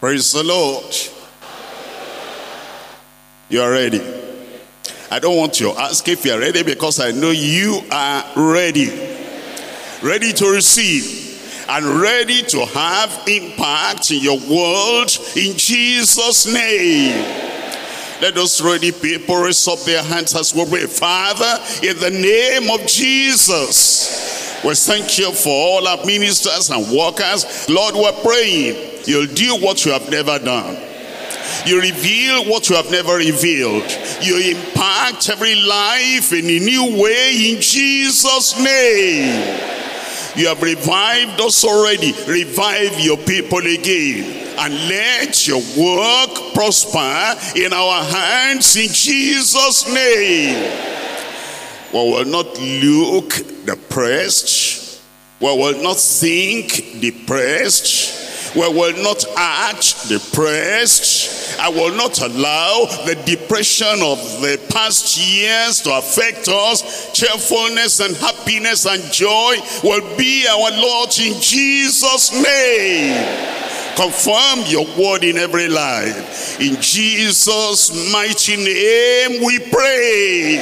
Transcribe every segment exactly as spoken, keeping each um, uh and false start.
Praise the Lord. You are ready. I don't want to ask if you are ready, because I know you are ready. Ready to receive and ready to have impact in your world in Jesus' name. Let those ready people raise up their hands as we pray. Father, in the name of Jesus, we thank you for all our ministers and workers. Lord, we're praying you'll do what you have never done. You reveal what you have never revealed. You impact every life in a new way in Jesus' name. You have revived us already. Revive your people again. And let your work prosper in our hands in Jesus' name. We will not look depressed. We will not think depressed. We will not act depressed. I will not allow the depression of the past years to affect us. Cheerfulness and happiness and joy will be our Lord in Jesus' name. Confirm your word in every life. In Jesus' mighty name we pray.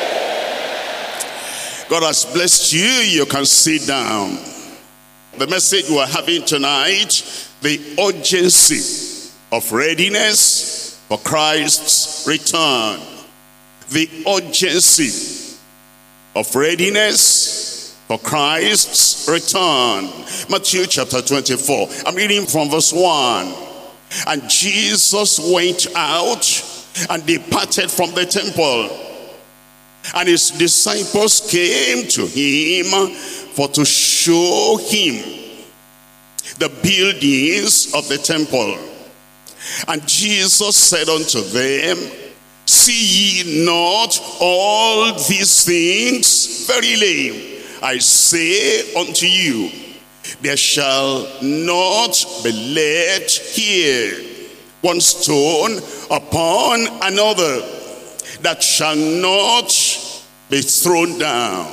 God has blessed you. You can sit down. The message we're having tonight, the urgency of readiness for Christ's return. The urgency of readiness for Christ's return. Matthew chapter twenty-four. I'm reading from verse one. And Jesus went out and departed from the temple. And his disciples came to him for to show him the buildings of the temple. And Jesus said unto them, see ye not all these things? Verily, I say unto you, there shall not be left here one stone upon another that shall not be thrown down.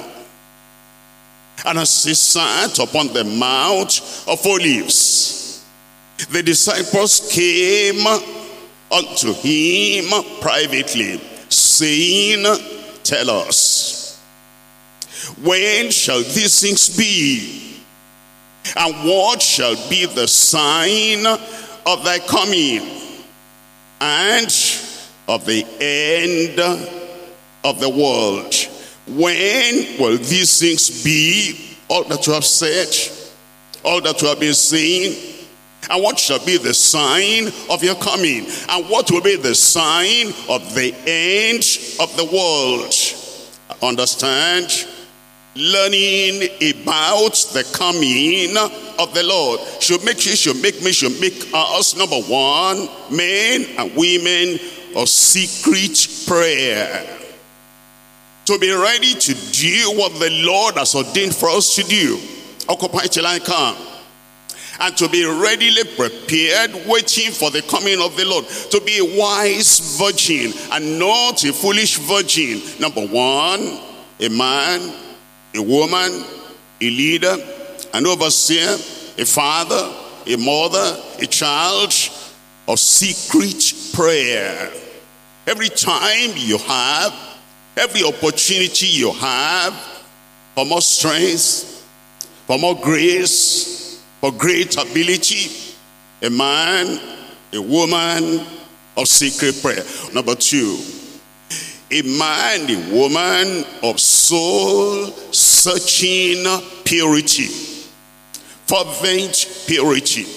And as he sat upon the Mount of Olives, the disciples came unto him privately, saying, tell us, when shall these things be? And what shall be the sign of thy coming and of the end of the world? When will these things be? All that you have said, all that you have been saying. And what shall be the sign of your coming? And what will be the sign of the end of the world? Understand? Learning about the coming of the Lord should make you, should make me, should make us, number one, men and women of secret prayer. To be ready to do what the Lord has ordained for us to do. Occupy till I come. And to be readily prepared, waiting for the coming of the Lord. To be a wise virgin and not a foolish virgin. Number one, a man, a woman, a leader, an overseer, a father, a mother, a child of secret prayer. Every time you have, every opportunity you have for more strength, for more grace, for great ability, a man, a woman of secret prayer. Number two, a man, a woman of soul-searching purity, fervent purity,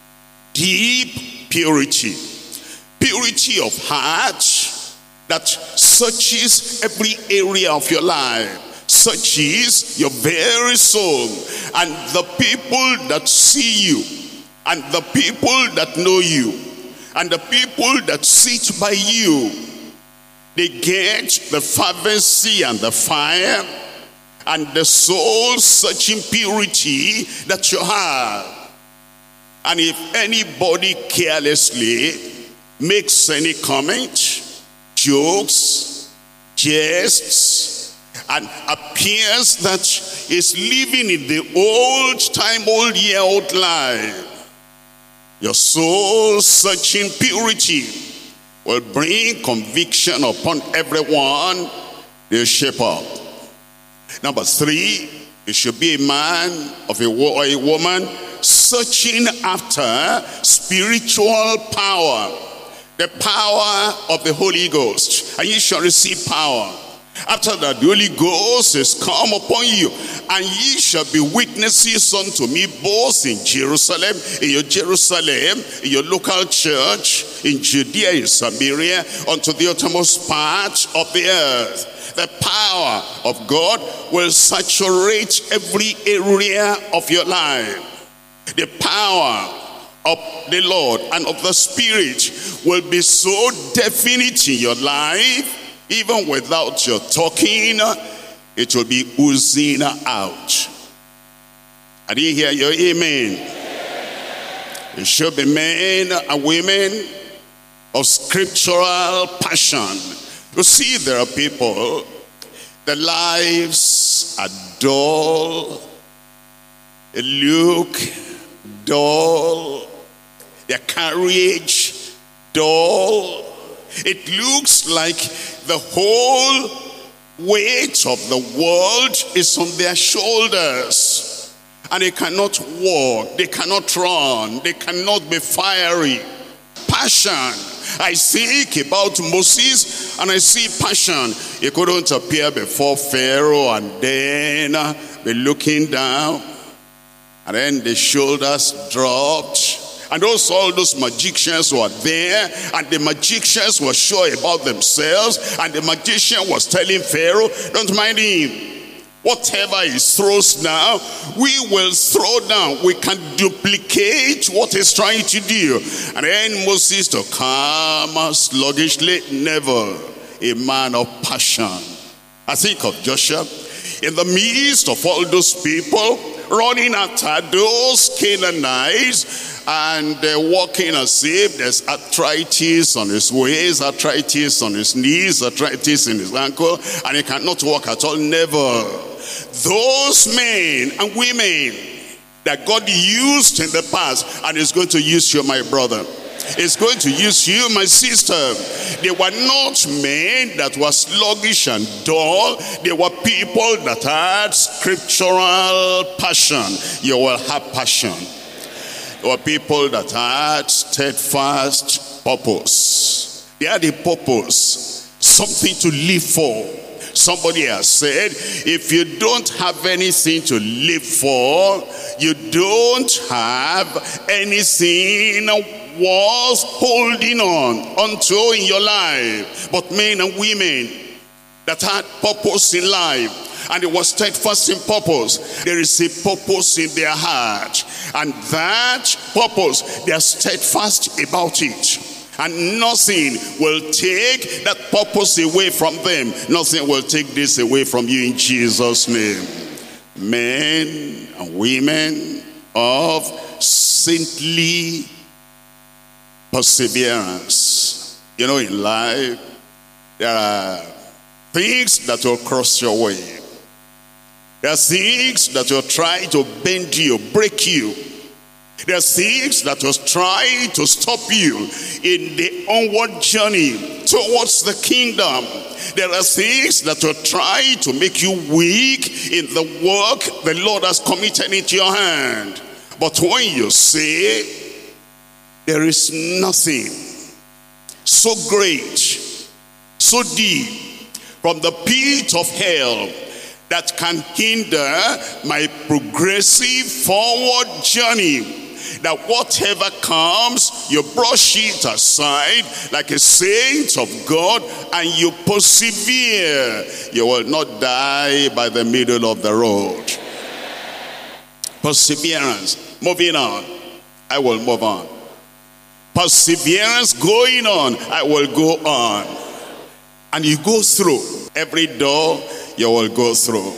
deep purity, purity of heart that searches every area of your life, searches your very soul. And the people that see you, and the people that know you, and the people that sit by you, they get the fervency and the fire and the soul-searching purity that you have. And if anybody carelessly makes any comment, jokes, jests, and appears that is living in the old time, old year, old life, Your soul-searching purity will bring conviction upon everyone they shape up. Number three, you should be a man of a, or a woman searching after spiritual power, the power of the Holy Ghost, and you shall receive power. After that, the Holy Ghost is come upon you, and ye shall be witnesses unto me, both in Jerusalem, in your Jerusalem, in your local church, in Judea, in Samaria, unto the uttermost part of the earth. The power of God will saturate every area of your life. The power of the Lord and of the Spirit will be so definite in your life, even without your talking, it will be oozing out. I didn't hear your amen. It should be men and women of scriptural passion. You see, there are people, their lives are dull, they look dull, their carriage dull. It looks like the whole weight of the world is on their shoulders, and they cannot walk, they cannot run, they cannot be fiery. Passion. I think about Moses and I see passion. He couldn't appear before Pharaoh and then be looking down, and then the shoulders dropped. And those, all those magicians were there, and the magicians were sure about themselves, and the magician was telling Pharaoh, don't mind him. Whatever he throws now, we will throw down. We can duplicate what he's trying to do. And then Moses, to come sluggishly, never a man of passion. I think of Joshua, in the midst of all those people running after those Canaanites, and uh, walking as if there's arthritis on his waist, arthritis on his knees, arthritis in his ankle, and he cannot walk at all. Never. Those men and women that God used in the past, and is going to use you, my brother. Is going to use you, my sister. They were not men that were sluggish and dull. They were people that had scriptural passion. You will have passion. There were people that had steadfast purpose. They had a purpose, something to live for. Somebody has said, if you don't have anything to live for, you don't have anything worth holding on unto in your life. But men and women that had purpose in life, and it was steadfast in purpose, there is a purpose in their heart, and that purpose, they are steadfast about it. And nothing will take that purpose away from them. Nothing will take this away from you in Jesus' name. Men and women of saintly perseverance. You know, in life, there are things that will cross your way. There are things that will try to bend you, break you. There are things that will try to stop you in the onward journey towards the kingdom. There are things that will try to make you weak in the work the Lord has committed into your hand. But when you say, there is nothing so great, so deep, from the pit of hell that can hinder my progressive forward journey, that whatever comes, you brush it aside like a saint of God, and you persevere. You will not die by the middle of the road. Perseverance. Moving on, I will move on. Perseverance going on, I will go on. And you go through every door you will go through.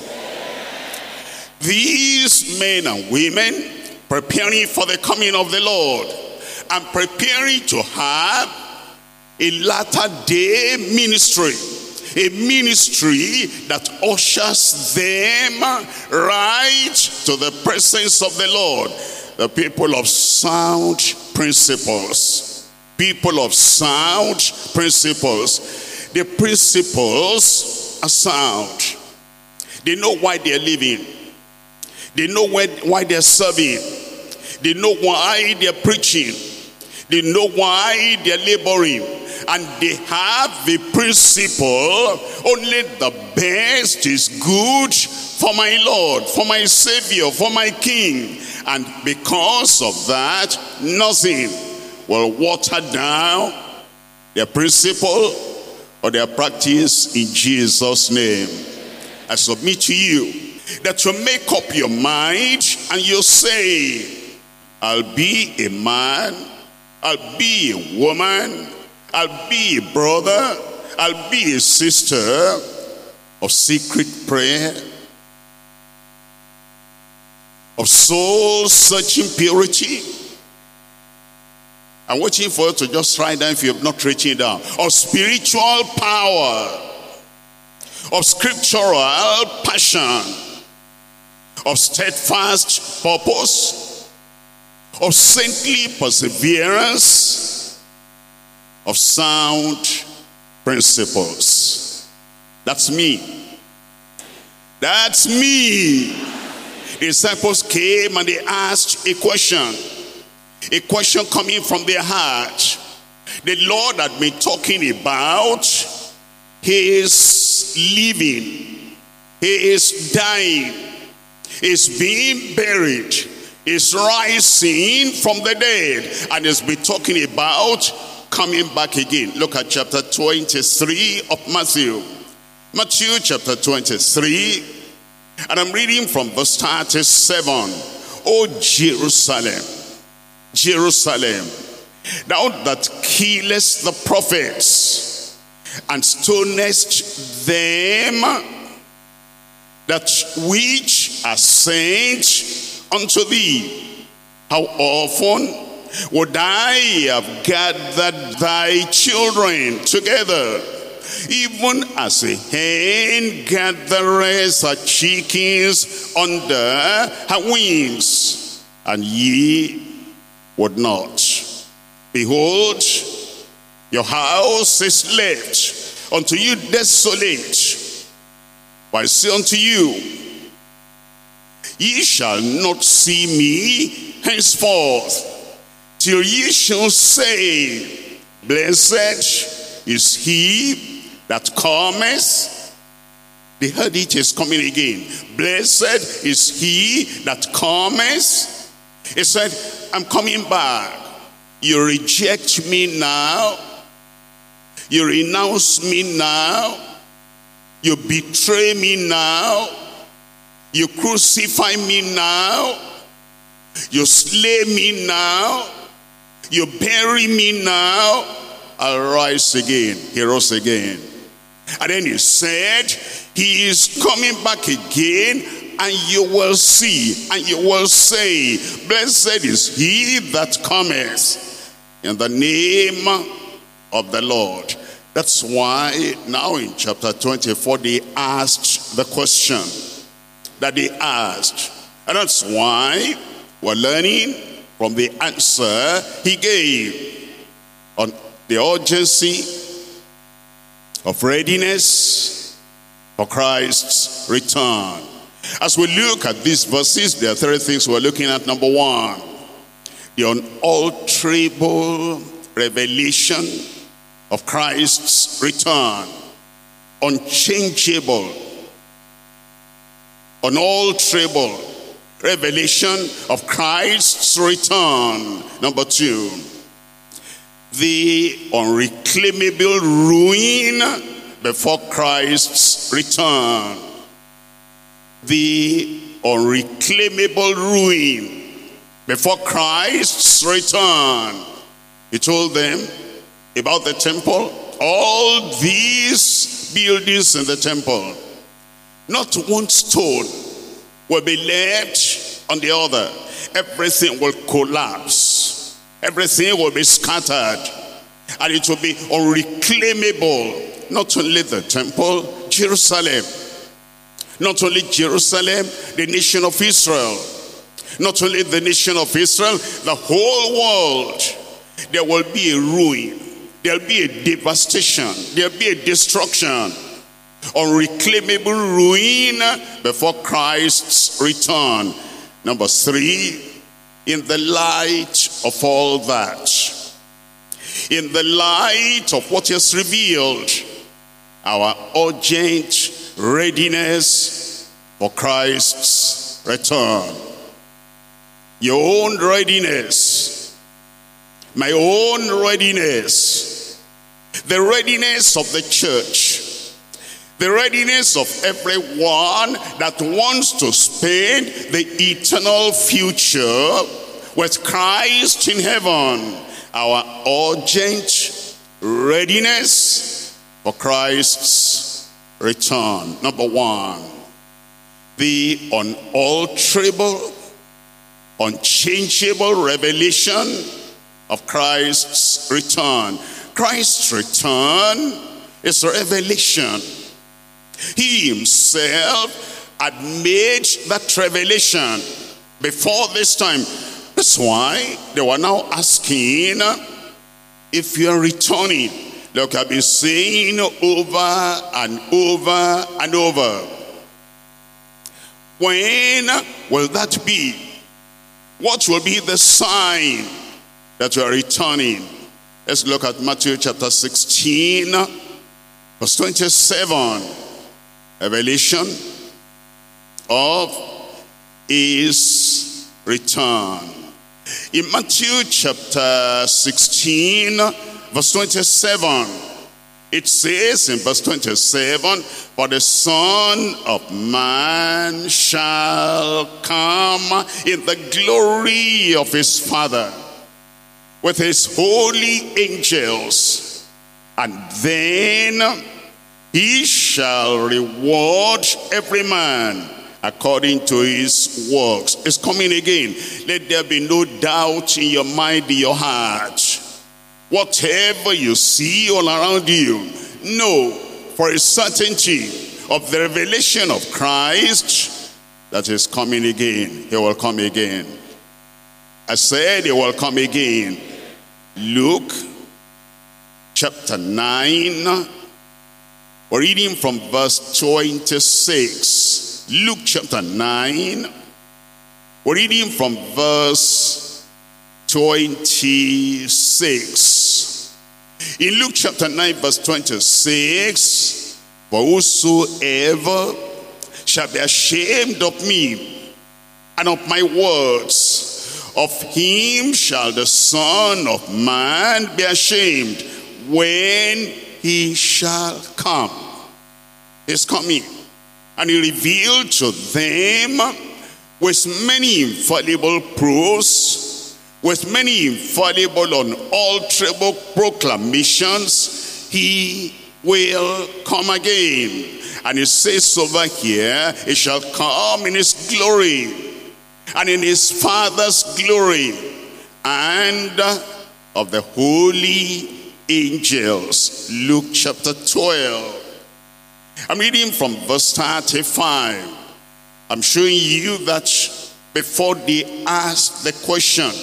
These men and women preparing for the coming of the Lord, and preparing to have a latter day ministry, a ministry that ushers them right to the presence of the Lord. The people of sound principles. People of sound principles. The principles are sound. They know why they're living. They know why, why they're serving. They know why they're preaching. They know why they're laboring. And they have the principle, only the best is good for my Lord, for my Savior, for my King. And because of that, nothing will water down their principle or their practice in Jesus' name. I submit to you that you make up your mind and you say, I'll be a man, I'll be a woman, I'll be a brother, I'll be a sister of secret prayer, of soul-searching purity. I'm waiting for you to just write down if you have not written it down. Of spiritual power, of scriptural passion, of steadfast purpose, of saintly perseverance, of sound principles. That's me. That's me. The disciples came and they asked a question. A question coming from their heart. The Lord had been talking about his living, he is dying, he's being buried, he's rising from the dead, and he's been talking about coming back again. Look at chapter twenty-three of Matthew. Matthew chapter twenty-three, and I'm reading from verse thirty-seven. O Jerusalem, Jerusalem, thou that killest the prophets, and stonest them that which are sent unto thee, how often would I have gathered thy children together, even as a hen gathereth her chickens under her wings, and ye would not. Behold, your house is left unto you desolate. But I say unto you, ye shall not see me henceforth, till ye shall say, blessed is he that cometh. The heard it is coming again. Blessed is he that cometh. He said, I'm coming back. You reject me now. You renounce me now. You betray me now. You crucify me now. You slay me now. You bury me now. I'll rise again. He rose again. And then he said, he is coming back again, and you will see, and you will say, blessed is he that cometh in the name of the Lord. That's why now in chapter twenty-four they asked the question that they asked. And that's why we're learning from the answer he gave on the urgency of readiness for Christ's return. As we look at these verses, there are three things we're looking at. Number one, the unalterable revelation of Christ's return. Unchangeable, unalterable revelation of Christ's return. Number two, the unreclaimable ruin before Christ's return. The unreclaimable ruin before Christ's return. He told them about the temple. All these buildings in the temple, not one stone will be left on the other. Everything will collapse. Everything will be scattered. And it will be unreclaimable. Not only the temple, Jerusalem. Not only Jerusalem, the nation of Israel. Not only the nation of Israel, the whole world. There will be a ruin. There will be a devastation. There will be a destruction. Unreclaimable ruin before Christ's return. Number three, in the light of all that, in the light of what is revealed, our urgent readiness for Christ's return. Your own readiness, my own readiness, the readiness of the church, the readiness of everyone that wants to spend the eternal future with Christ in heaven. Our urgent readiness for Christ's return. Number one, the unalterable, unchangeable revelation of Christ's return. Christ's return is a revelation. He himself had made that revelation before this time. That's why they were now asking if you are returning. Look, I've been saying over and over and over. When will that be? What will be the sign that you are returning? Let's look at Matthew chapter sixteen, verse twenty-seven. Revelation of his return. In Matthew chapter sixteen, verse twenty-seven, it says in verse twenty-seven, for the Son of Man shall come in the glory of his Father with his holy angels, and then he shall reward every man according to his works. It's coming again. Let there be no doubt in your mind, in your heart. Whatever you see all around you, know for a certainty of the revelation of Christ that is coming again. He will come again. I said he will come again. Luke chapter nine. We're reading from verse twenty-six. Luke chapter nine. We're reading from verse twenty-six. In Luke chapter nine, verse twenty-six, for whosoever shall be ashamed of me and of my words, of him shall the Son of Man be ashamed when he shall come. He's coming. And he revealed to them with many infallible proofs, with many infallible unalterable proclamations, he will come again. And it says over here, he shall come in his glory and in his Father's glory and of the holy angels. Luke chapter twelve. I'm reading from verse thirty-five. I'm showing you that before they asked the question,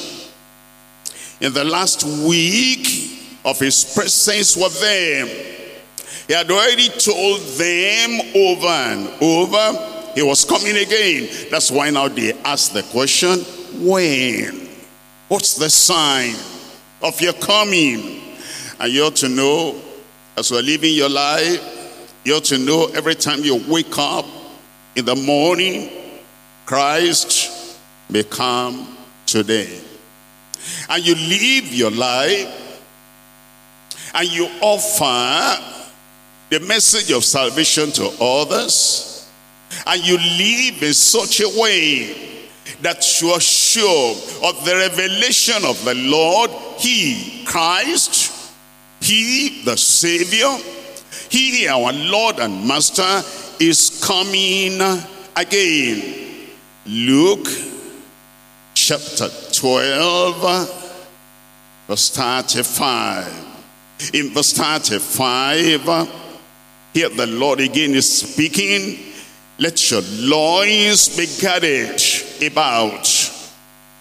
in the last week of his presence with them, he had already told them over and over he was coming again. That's why now they ask the question, when? What's the sign of your coming? And you ought to know, as you're living your life, you ought to know every time you wake up in the morning, Christ may come today. And you live your life, and you offer the message of salvation to others, and you live in such a way that you are sure of the revelation of the Lord, he, Christ, he, the Savior, he, our Lord and Master, is coming again. Luke chapter twelve, verse thirty-five. In verse thirty-five, here the Lord again is speaking. Let your loins be girded about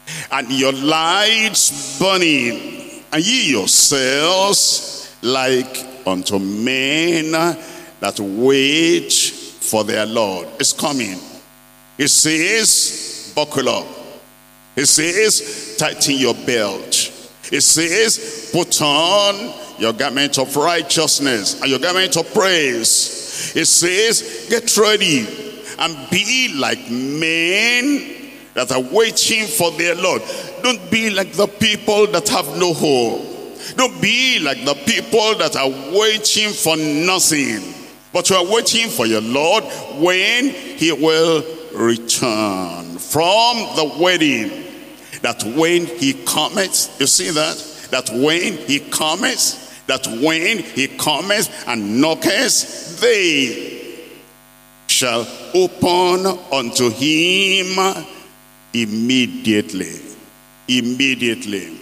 and your lights burning, and ye yourselves like unto men that wait for their Lord. It's coming. It says, buckle up. It says, tighten your belt. It says, put on your garment of righteousness and your garment of praise. It says, get ready and be like men that are waiting for their Lord. Don't be like the people that have no hope. Don't be like the people that are waiting for nothing. But you are waiting for your Lord when he will return from the wedding. That when he cometh, you see that? That when he cometh, that when he cometh and knocketh, they shall open unto him immediately. Immediately.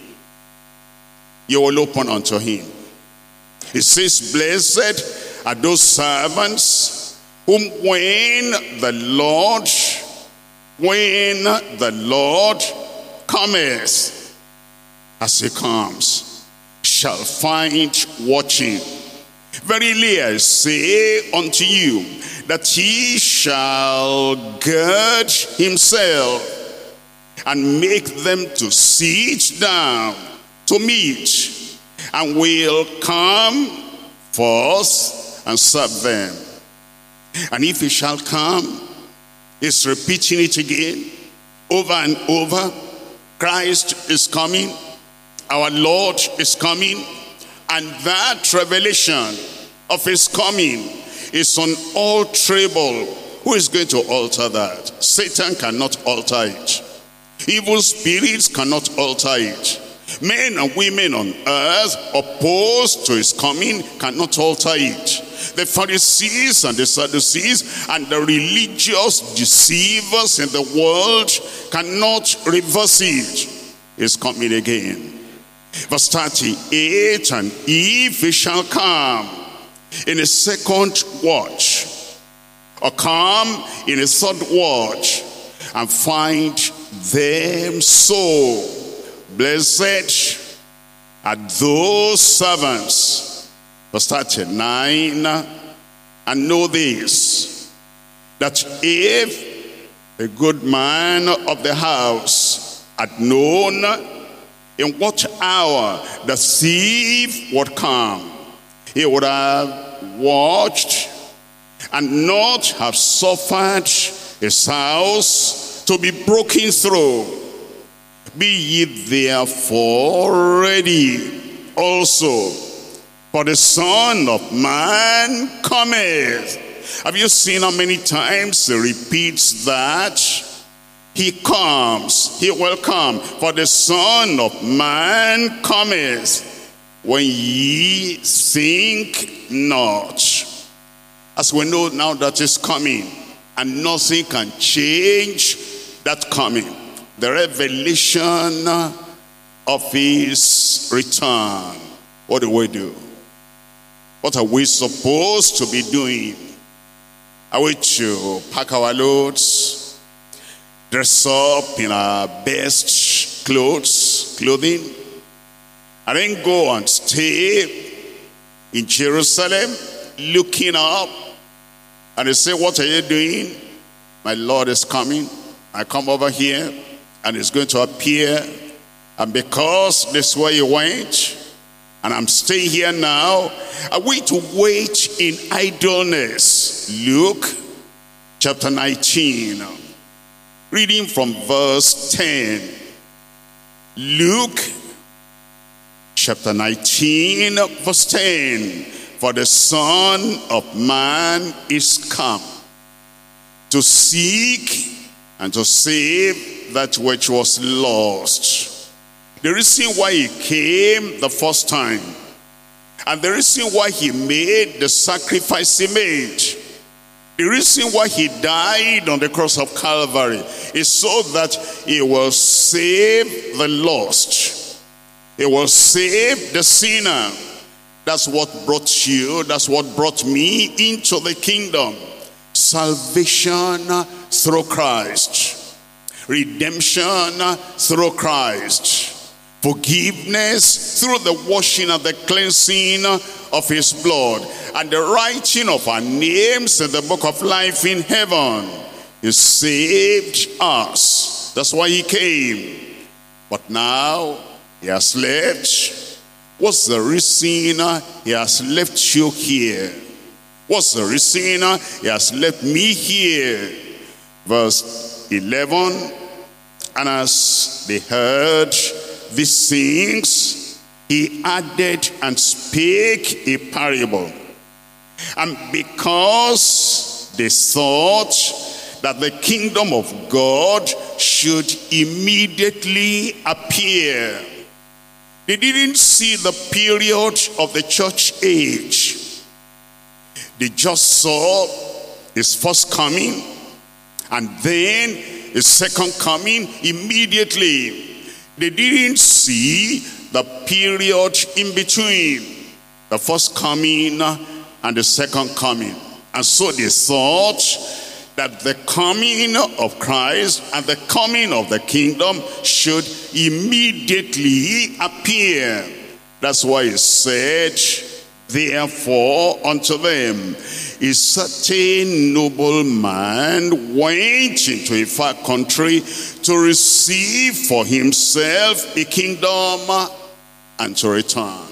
You will open unto him. It says, blessed are those servants whom when the Lord, when the Lord cometh, as he comes, shall find watching. Verily I say unto you, that he shall gird himself and make them to sit down to meat, and will come forth and serve them. And if he shall come, he's repeating it again, over and over. Christ is coming, our Lord is coming, and that revelation of his coming is unalterable. Who is going to alter that? Satan cannot alter it. Evil spirits cannot alter it. Men and women on earth opposed to his coming cannot alter it. The Pharisees and the Sadducees and the religious deceivers in the world cannot reverse it. He's coming again. Verse thirty-eight, and if he shall come in a second watch, or come in a third watch, and find them so, blessed are those servants. Verse thirty-nine, and know this, that if a good man of the house had known in what hour the thief would come, he would have watched and not have suffered his house to be broken through. Be ye therefore ready also, for the Son of Man cometh. Have you seen how many times he repeats that? He comes, he will come, for the Son of Man cometh, when ye think not. As we know now that is coming, and nothing can change that coming. The revelation of his return. What do we do? What are we supposed to be doing? Are we to pack our loads, dress up in our best clothes, clothing, and then go and stay in Jerusalem, looking up, and they say, what are you doing? My Lord is coming. I come over here, and it's going to appear, and because this is where you went, and I'm staying here now, are we to wait in idleness? Luke chapter nineteen, reading from verse ten. Luke chapter nineteen, verse ten. For the Son of Man is come to seek and to save that which was lost. The reason why he came the first time, and the reason why he made the sacrifice he made, the reason why he died on the cross of Calvary, is so that he will save the lost. He will save the sinner. That's what brought you, that's what brought me into the kingdom. Salvation through Christ. redemption through Christ, forgiveness through the washing and the cleansing of his blood, and the writing of our names in the book of life in heaven. He saved us. That's why he came. But now he has left. What's the reason he has left you here? What's the reason he has left me here? Verse eleven, and as they heard these things, he added and spake a parable. And because they thought that the kingdom of God should immediately appear, they didn't see the period of the church age. They just saw his first coming, and then his second coming immediately. They didn't see the period in between the first coming and the second coming. And so they thought that the coming of Christ and the coming of the kingdom should immediately appear. That's why he said, therefore unto them, a certain noble man went into a far country to receive for himself a kingdom and to return.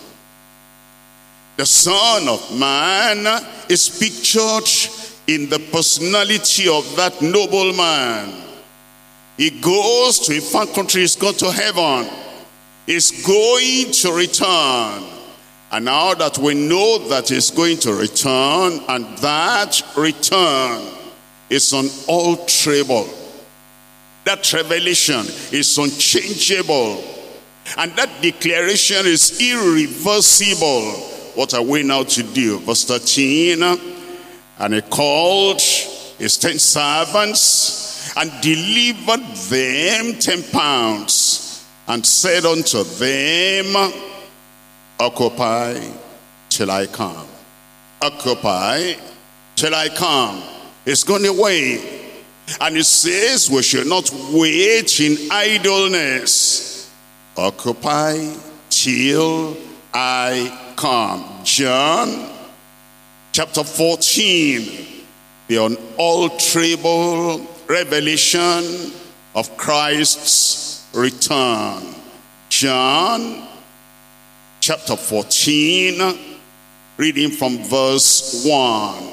The Son of Man is pictured in the personality of that noble man. He goes to a far country, he's gone to heaven, he's going to return. And now that we know that he's going to return, and that return is unalterable, that revelation is unchangeable, and that declaration is irreversible, what are we now to do? Verse thirteen, and he called his ten servants and delivered them ten pounds and said unto them, occupy till I come. Occupy till I come. It's gone away. And it says we should not wait in idleness. Occupy till I come. John chapter fourteen, the unalterable revelation of Christ's return. John chapter fourteen, reading from verse one.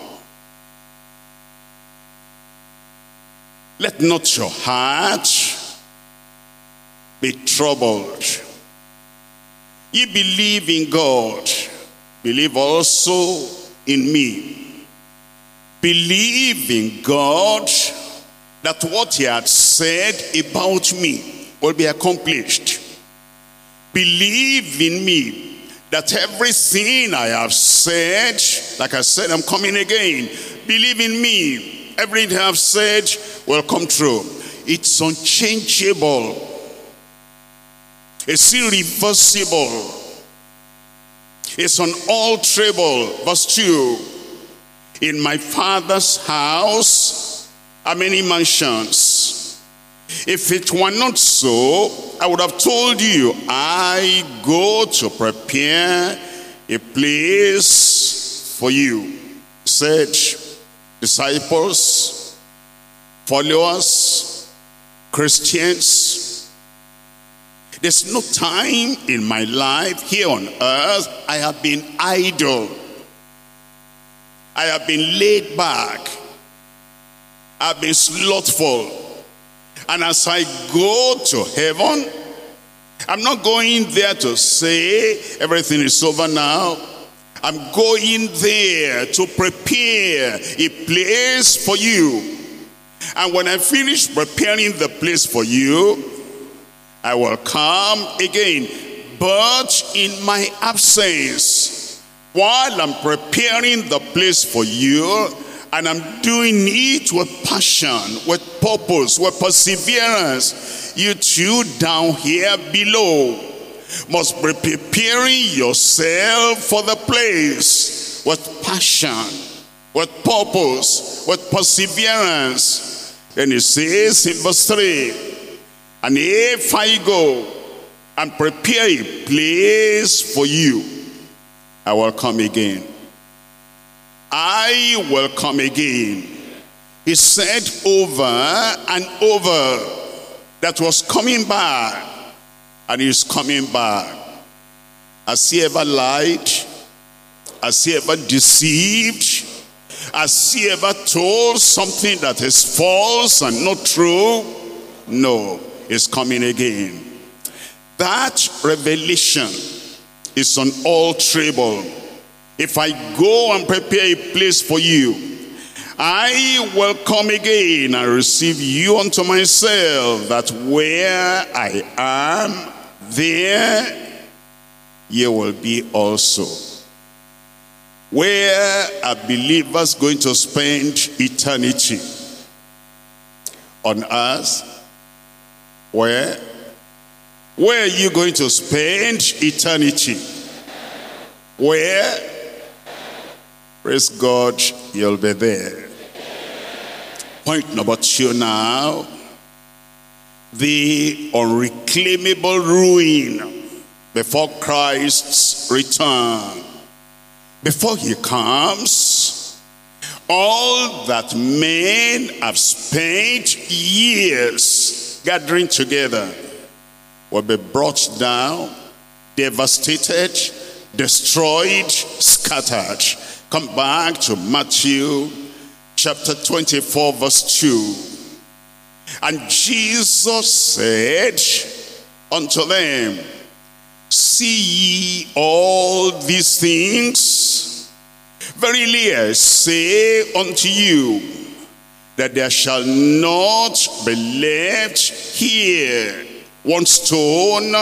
Let not your heart be troubled. Ye believe in God, believe also in me. Believe in God that what he had said about me will be accomplished. Believe in me that everything I have said, like I said, I'm coming again. Believe in me. Everything I have said will come true. It's unchangeable. It's irreversible. It's unalterable. Verse two. In my Father's house are many mansions. If it were not so, I would have told you, I go to prepare a place for you. He said, disciples, followers, Christians, there's no time in my life here on earth I have been idle. I have been laid back. I've been slothful. And as I go to heaven, I'm not going there to say everything is over now. I'm going there to prepare a place for you. And when I finish preparing the place for you, I will come again. But in my absence, while I'm preparing the place for you, and I'm doing it with passion, with purpose, with perseverance, you too down here below must be preparing yourself for the place with passion, with purpose, with perseverance. And it says in verse three, And if I go and prepare a place for you, I will come again. I will come again. He said over and over that was coming back, and he's coming back. Has he ever lied? Has he ever deceived? Has he ever told something that is false and not true? No, he's coming again. That revelation is unalterable. If I go and prepare a place for you, I will come again and receive you unto myself, that where I am, there you will be also. Where are believers going to spend eternity? On earth? Where? Where are you going to spend eternity? Where? Praise God, you'll be there. Point number two now. The unreclaimable ruin before Christ's return. Before he comes, all that men have spent years gathering together will be brought down, devastated, destroyed, scattered. Come back to Matthew chapter twenty-four verse two. And Jesus said unto them, see ye all these things? Verily I say unto you, that there shall not be left here one stone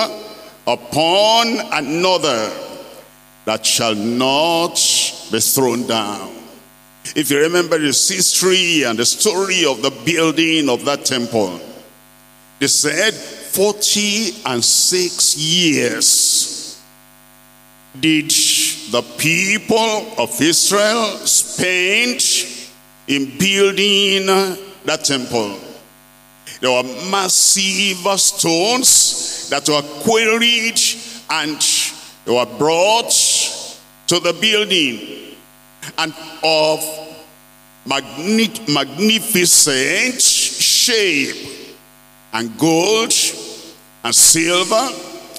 upon another that shall not be thrown down. If you remember the history and the story of the building of that temple, they said forty and six years did the people of Israel spend in building that temple. There were massive stones that were quarried and they were brought to the building, and of magni magnificent shape, and gold and silver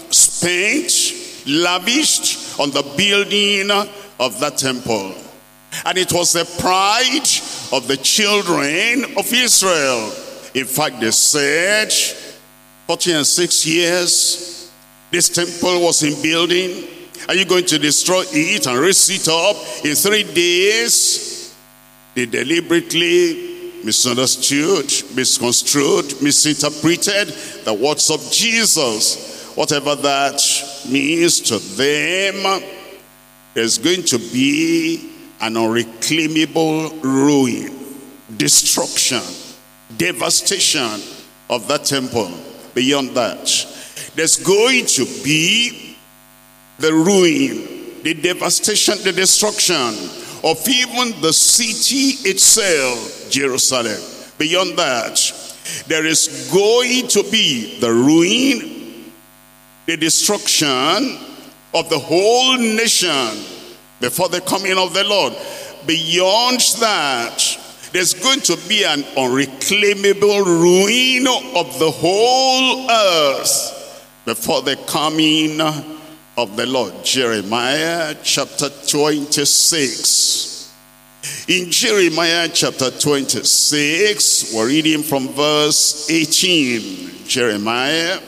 spent, lavished on the building of that temple. And it was the pride of the children of Israel. In fact, they said forty and six years this temple was in building. Are you going to destroy it and raise it up in three days? They deliberately misunderstood, misconstrued, misinterpreted the words of Jesus. Whatever that means to them, there's going to be an unreclaimable ruin, destruction, devastation of that temple. Beyond that, there's going to be the ruin, the devastation, the destruction of even the city itself, Jerusalem. Beyond that, there is going to be the ruin, the destruction of the whole nation before the coming of the Lord. Beyond that, there's going to be an unreclaimable ruin of the whole earth before the coming of the Lord. Jeremiah chapter twenty-six. In Jeremiah chapter twenty-six, we're reading from verse eighteen. Jeremiah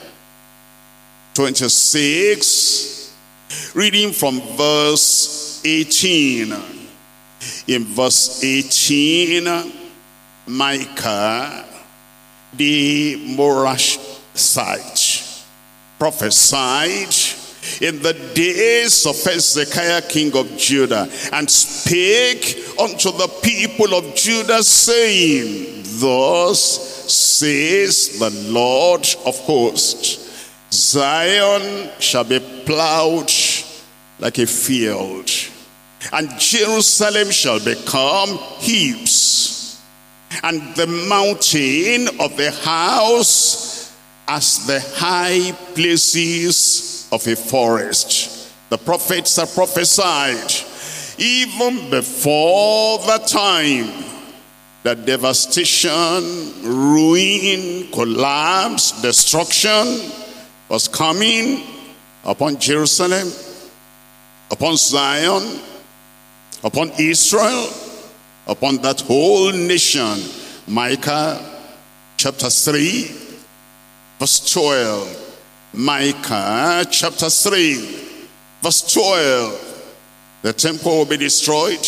twenty-six, reading from verse eighteen. In verse eighteen, Micah the Morashite prophesied in the days of Hezekiah king of Judah, and spake unto the people of Judah, saying, thus says the Lord of hosts, Zion shall be plowed like a field, and Jerusalem shall become heaps, and the mountain of the house as the high places of a forest. The prophets are prophesied even before the time that devastation, ruin, collapse, destruction was coming upon Jerusalem, upon Zion, upon Israel, upon that whole nation. Micah chapter three, verse twelve. Micah chapter three, verse twelve. The temple will be destroyed.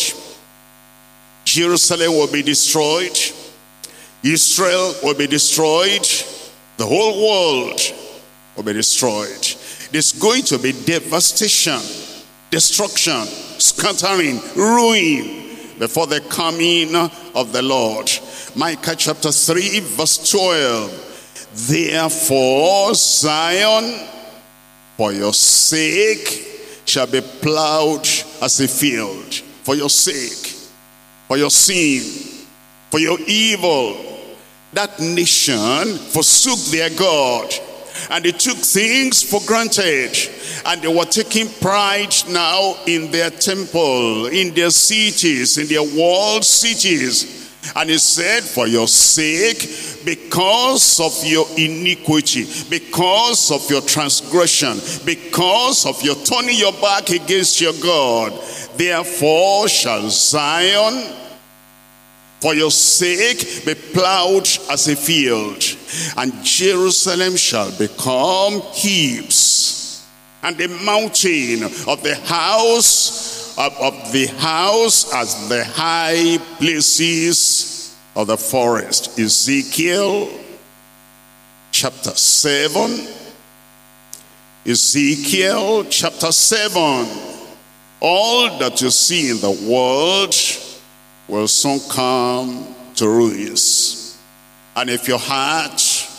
Jerusalem will be destroyed. Israel will be destroyed. The whole world will be destroyed. There's going to be devastation, destruction, scattering, ruin before the coming of the Lord. Micah chapter three, verse twelve. Therefore Zion, for your sake, shall be plowed as a field. For your sake, for your sin, for your evil. That nation forsook their God, and they took things for granted, and they were taking pride now in their temple, in their cities, in their walled cities. And he said, for your sake, because of your iniquity, because of your transgression, because of your turning your back against your God, therefore shall Zion, for your sake, be plowed as a field, and Jerusalem shall become heaps, and the mountain of the house of, of the house as the high places of the forest. Ezekiel chapter seven. Ezekiel chapter seven. All that you see in the world will soon come to ruins. And if your heart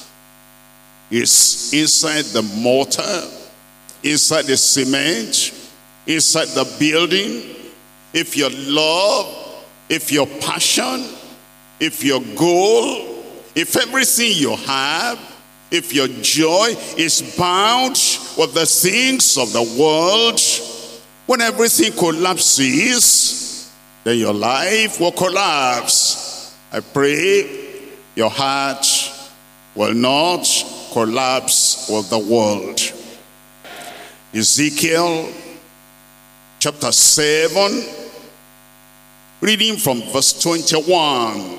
is inside the mortar, inside the cement, inside the building, if your love, if your passion, if your goal, if everything you have, if your joy is bound with the things of the world, when everything collapses, then your life will collapse. I pray your heart will not collapse with the world. Ezekiel chapter seven, reading from verse twenty-one.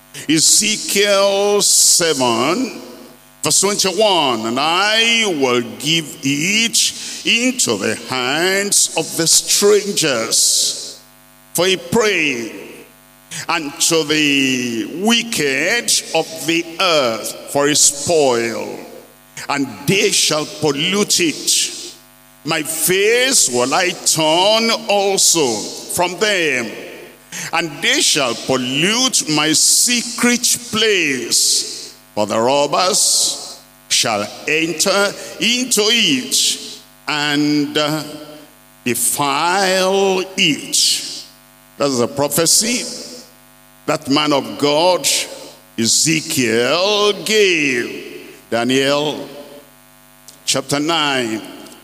Ezekiel seven, verse twenty-one. And I will give it into the hands of the strangers for a prey, and to the wicked of the earth for a spoil, and they shall pollute it. My face will I turn also from them, and they shall pollute my secret place, for the robbers shall enter into it and uh, defile it. That's a prophecy that man of God Ezekiel gave. Daniel chapter nine.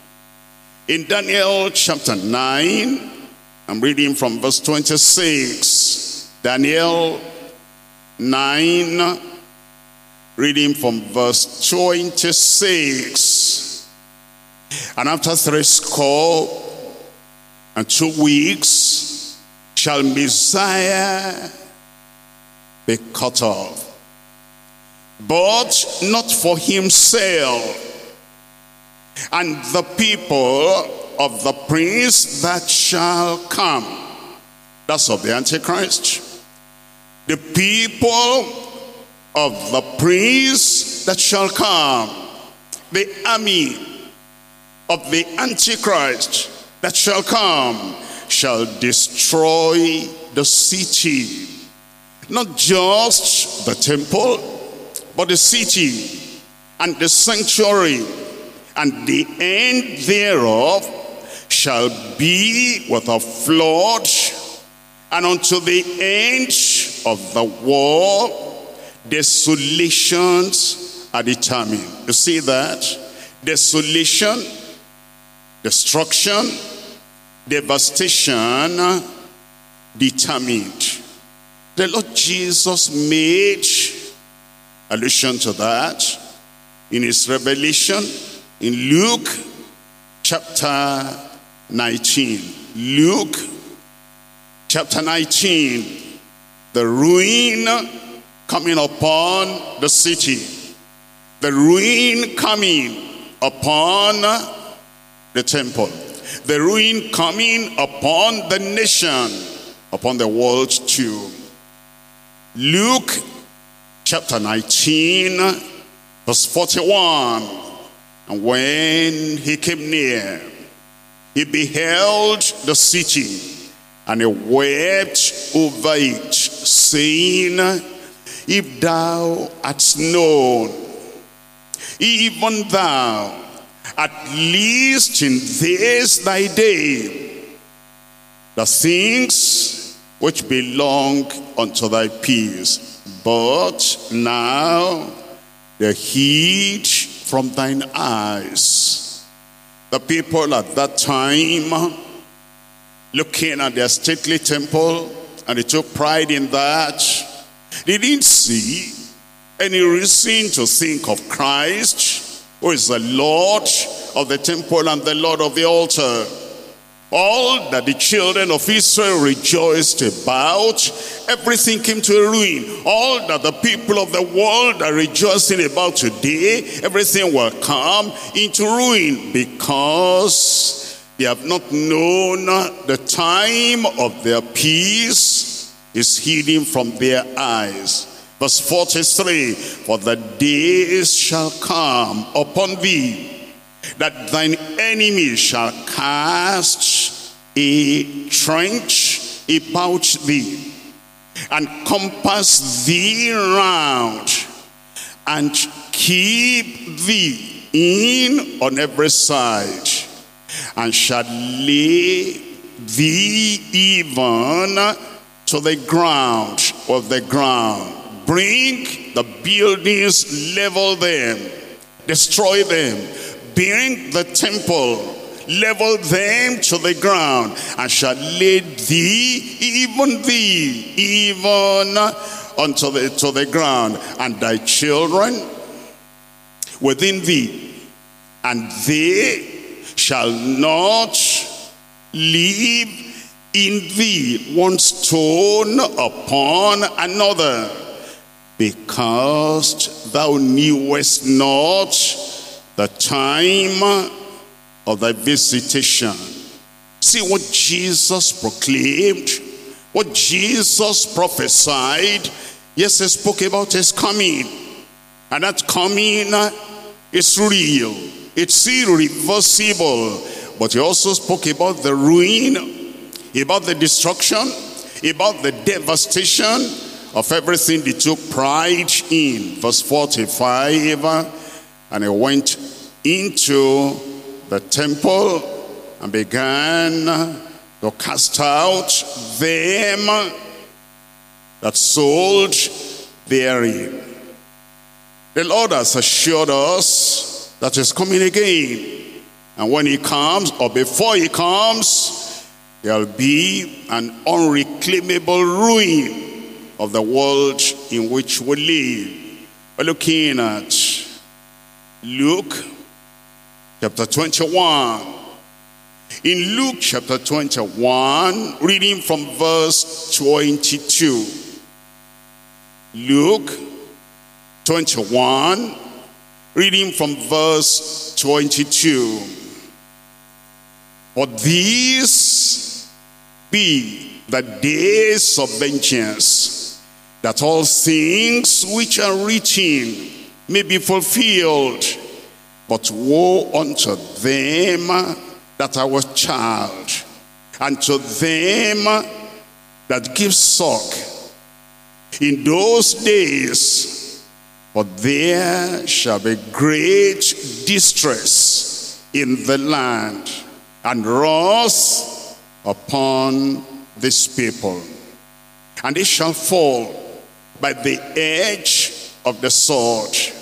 In Daniel chapter nine, I'm reading from verse twenty-six. Daniel nine, reading from verse twenty-six. And after three score and two weeks shall Messiah be cut off, but not for himself, and the people of the prince that shall come. That's of the Antichrist. The people of the prince that shall come. The army of the Antichrist that shall come shall destroy the city. Not just the temple, but the city and the sanctuary. And the end thereof shall be with a flood, and unto the end of the war desolations are determined. You see that? Desolation, destruction, devastation, determined. The Lord Jesus made allusion to that in his revelation in Luke chapter nineteen. Luke chapter nineteen, the ruin coming upon the city, the ruin coming upon the temple, the ruin coming upon the nation, upon the world too. Luke chapter nineteen, verse forty-one. And when he came near, he beheld the city, and he wept over it, saying, if thou hadst known, even thou, at least in this thy day, the things which belong unto thy peace, but now they're hid from thine eyes. The people at that time, looking at their stately temple, and they took pride in that, they didn't see any reason to think of Christ, who is the Lord of the temple and the Lord of the altar. All that the children of Israel rejoiced about, everything came to a ruin. All that the people of the world are rejoicing about today, everything will come into ruin, because they have not known the time of their peace is hidden from their eyes. Verse forty-three, for the days shall come upon thee, that thine enemies shall cast a trench about thee, and compass thee round, and keep thee in on every side, and shall lay thee even to the ground of the ground. Bring the buildings, level them, destroy them. Bring the temple, level them to the ground, and shall lay thee, even thee, even unto the, to the ground, and thy children within thee, and they shall not leave in thee one stone upon another, because thou knewest not the time of thy visitation. See what Jesus proclaimed, what Jesus prophesied. Yes, he spoke about his coming, and that coming is real, it's irreversible. But he also spoke about the ruin, about the destruction, about the devastation of everything they took pride in. Verse forty-five, and he went into the temple and began to cast out them that sold therein. The Lord has assured us that he's coming again. And when he comes, or before he comes, there'll be an unreclaimable ruin of the world in which we live. We're looking at Luke chapter twenty-one. In Luke chapter twenty-one, reading from verse twenty-two. Luke twenty-one, reading from verse twenty-two. For these be the days of vengeance, that all things which are written may be fulfilled. But woe unto them that are with child, and to them that give suck in those days, for there shall be great distress in the land, and wrath upon this people. And they shall fall by the edge of the sword,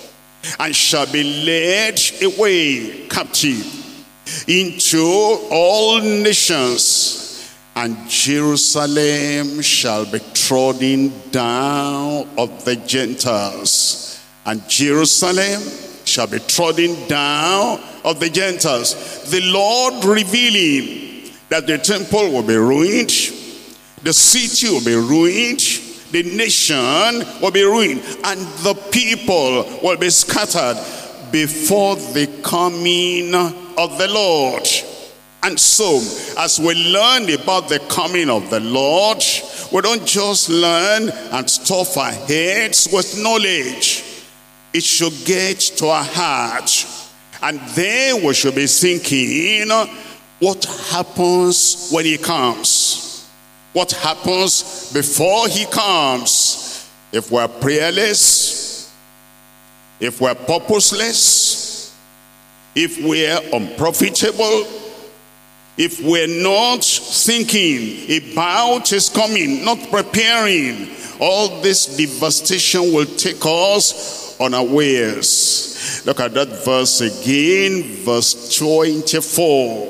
and shall be led away captive into all nations, and Jerusalem shall be trodden down of the Gentiles. And Jerusalem shall be trodden down of the Gentiles. The Lord revealing that the temple will be ruined, the city will be ruined, the nation will be ruined, and the people will be scattered before the coming of the Lord. And so, as we learn about the coming of the Lord, we don't just learn and stuff our heads with knowledge. It should get to our heart. And then we should be thinking, what happens when he comes? What happens before he comes? If we're prayerless, if we're purposeless, if we're unprofitable, if we're not thinking about his coming, not preparing, all this devastation will take us unawares. Look at that verse again, verse twenty-four.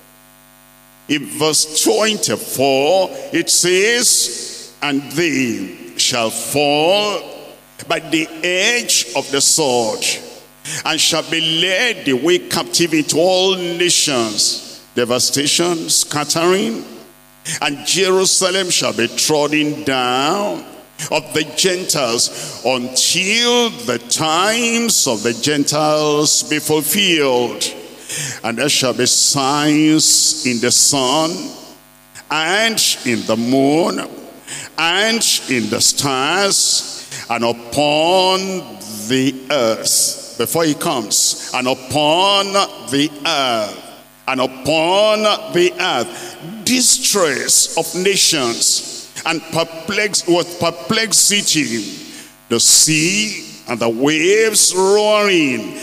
In verse twenty-four, it says, and they shall fall by the edge of the sword, and shall be led away captive into all nations. Devastation, scattering, and Jerusalem shall be trodden down of the Gentiles until the times of the Gentiles be fulfilled. And there shall be signs in the sun, and in the moon, and in the stars, and upon the earth, before he comes, and upon the earth, and upon the earth, distress of nations, and perplex with perplexity, the sea and the waves roaring,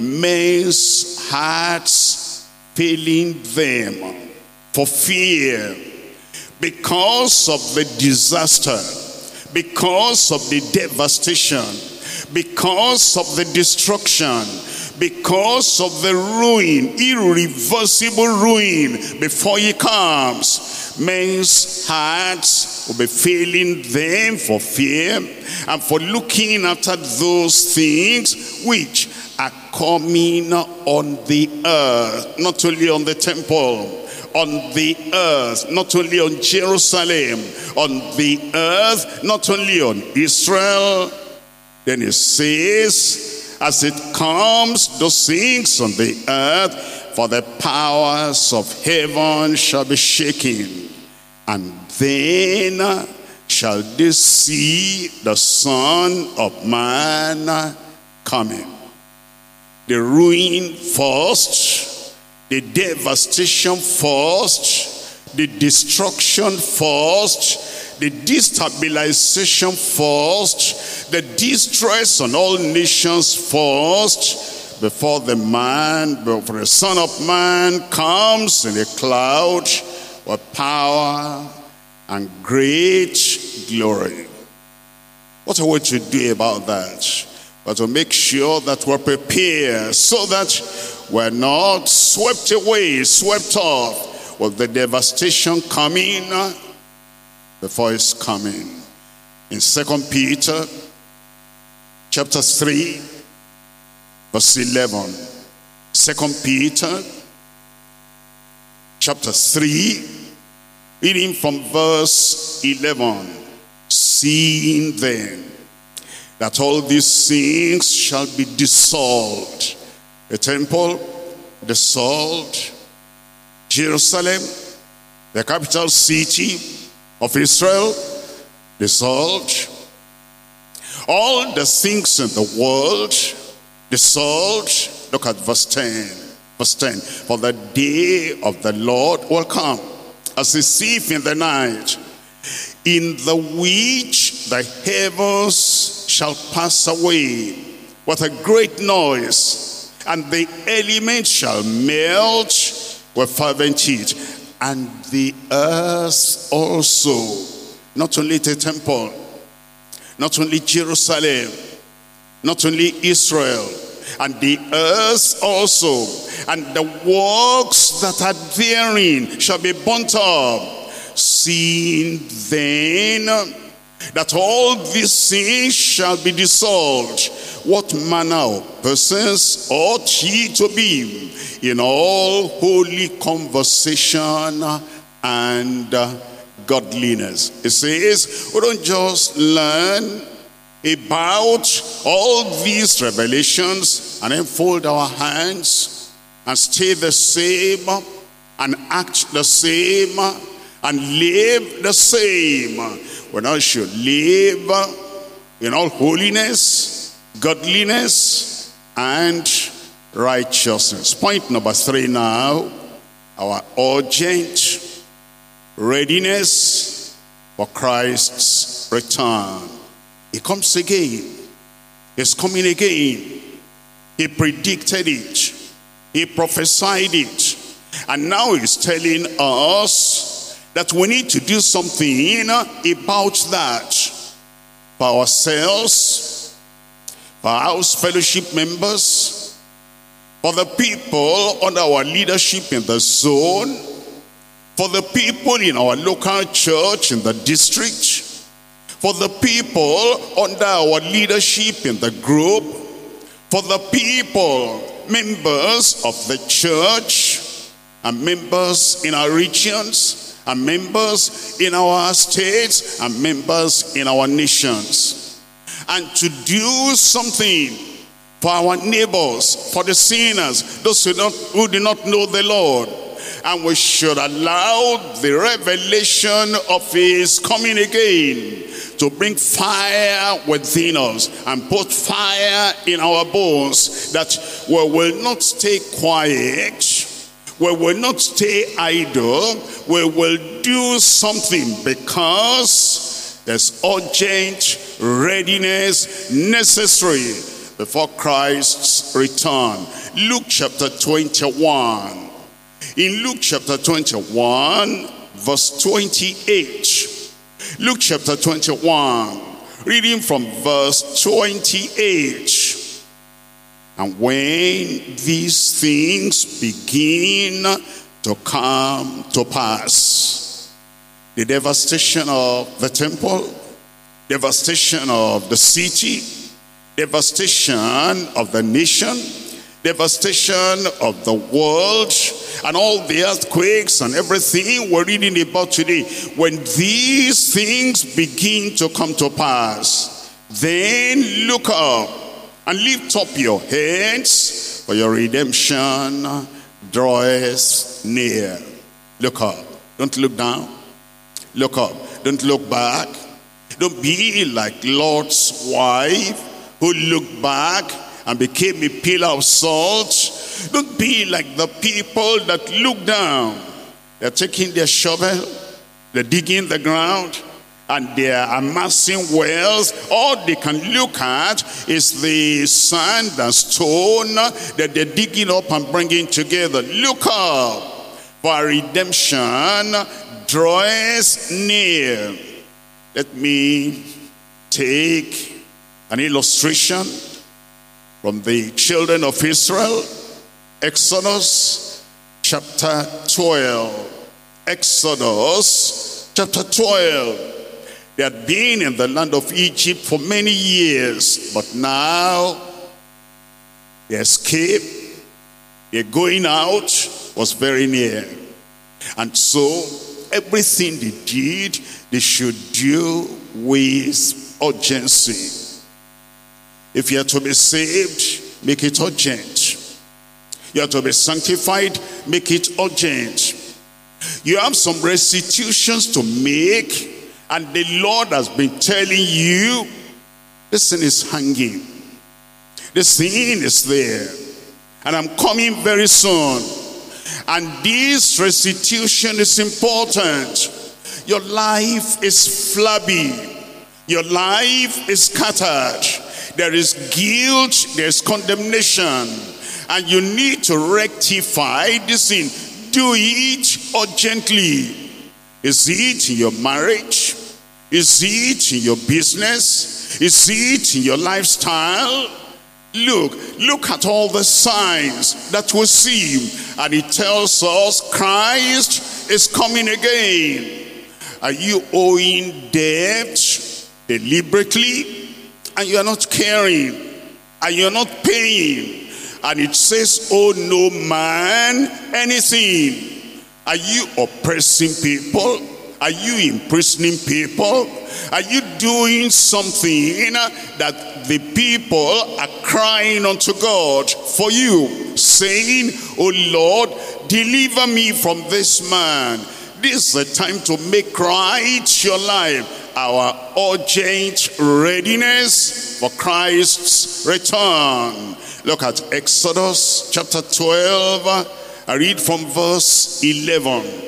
men's hearts failing them for fear, because of the disaster, because of the devastation, because of the destruction, because of the ruin, irreversible ruin before he comes. Men's hearts will be failing them for fear and for looking after those things which are coming on the earth, not only on the temple, on the earth, not only on Jerusalem, on the earth, not only on Israel. Then it says, as it comes, those things on the earth, for the powers of heaven shall be shaken, and then shall they see the Son of Man coming. The ruin first, the devastation first, the destruction first, the destabilization first, the distress on all nations first, before the man, before the Son of Man comes in a cloud with power and great glory. What are we to do about that? But to make sure that we're prepared so that we're not swept away, swept off with the devastation coming before his coming. In Second Peter chapter three, verse eleven. Second Peter chapter three, reading from verse eleven. Seeing then that all these things shall be dissolved, the temple dissolved, Jerusalem, the capital city of Israel, dissolved, all the things in the world dissolved. Look at verse ten. Verse ten. For the day of the Lord will come as a thief in the night, in the which the heavens shall pass away with a great noise, and the elements shall melt with fervent heat, and the earth also, not only the temple, not only Jerusalem, not only Israel, and the earth also, and the works that are therein shall be burnt up. Seeing then that all these things shall be dissolved, what manner of persons ought ye to be in all holy conversation and godliness? It says, we don't just learn about all these revelations and then fold our hands and stay the same and act the same and live the same. We now should live in all holiness, godliness, and righteousness. Point number three now, our urgent readiness for Christ's return. He comes again. He's coming again. He predicted it. He prophesied it. And now he's telling us that we need to do something about that. For ourselves, for our house fellowship members, for the people under our leadership in the zone, for the people in our local church in the district, for the people under our leadership in the group, for the people, members of the church, and members in our regions, and members in our states, and members in our nations. And to do something for our neighbors, for the sinners, those who, don't, who do not know the Lord. And we should allow the revelation of his coming again to bring fire within us and put fire in our bones, that we will not stay quiet, we will not stay idle, we will do something, because there's urgent readiness necessary before Christ's return. Luke chapter twenty-one. In Luke chapter twenty-one, verse twenty-eight. Luke chapter twenty-one, reading from verse twenty-eight. And when these things begin to come to pass, the devastation of the temple, devastation of the city, devastation of the nation, devastation of the world, and all the earthquakes and everything we're reading about today, when these things begin to come to pass, then look up and lift up your heads, for your redemption draweth near. Look up. Don't look down. Look up. Don't look back. Don't be like Lot's wife, who looked back and became a pillar of salt. Don't be like the people that look down. They're taking their shovel, they're digging the ground, and they're amassing wells. All they can look at is the sand and stone that they're digging up and bringing together. Look up, for redemption draws near. Let me take an illustration from the children of Israel. Exodus chapter twelve. Exodus chapter twelve. They had been in the land of Egypt for many years, but now they escaped. Their going out was very near. And so everything they did, they should do with urgency. If you are to be saved, make it urgent. You are to be sanctified, make it urgent. You have some restitutions to make, and the Lord has been telling you, this thing is hanging. This thing is there. And I'm coming very soon. And this restitution is important. Your life is flabby. Your life is scattered. There is guilt, there is condemnation. And you need to rectify this thing. Do it urgently. Is it in your marriage? Is it in your business? Is it in your lifestyle? Look, look at all the signs that we see. And it tells us Christ is coming again. Are you owing debt deliberately and you are not caring and you are not paying? And it says, owe no man anything. Are you oppressing people? Are you imprisoning people? Are you doing something that the people are crying unto God for you, saying, oh Lord, deliver me from this man? This is the time to make right your life. Our urgent readiness for Christ's return. Look at Exodus chapter twelve. I read from verse eleven.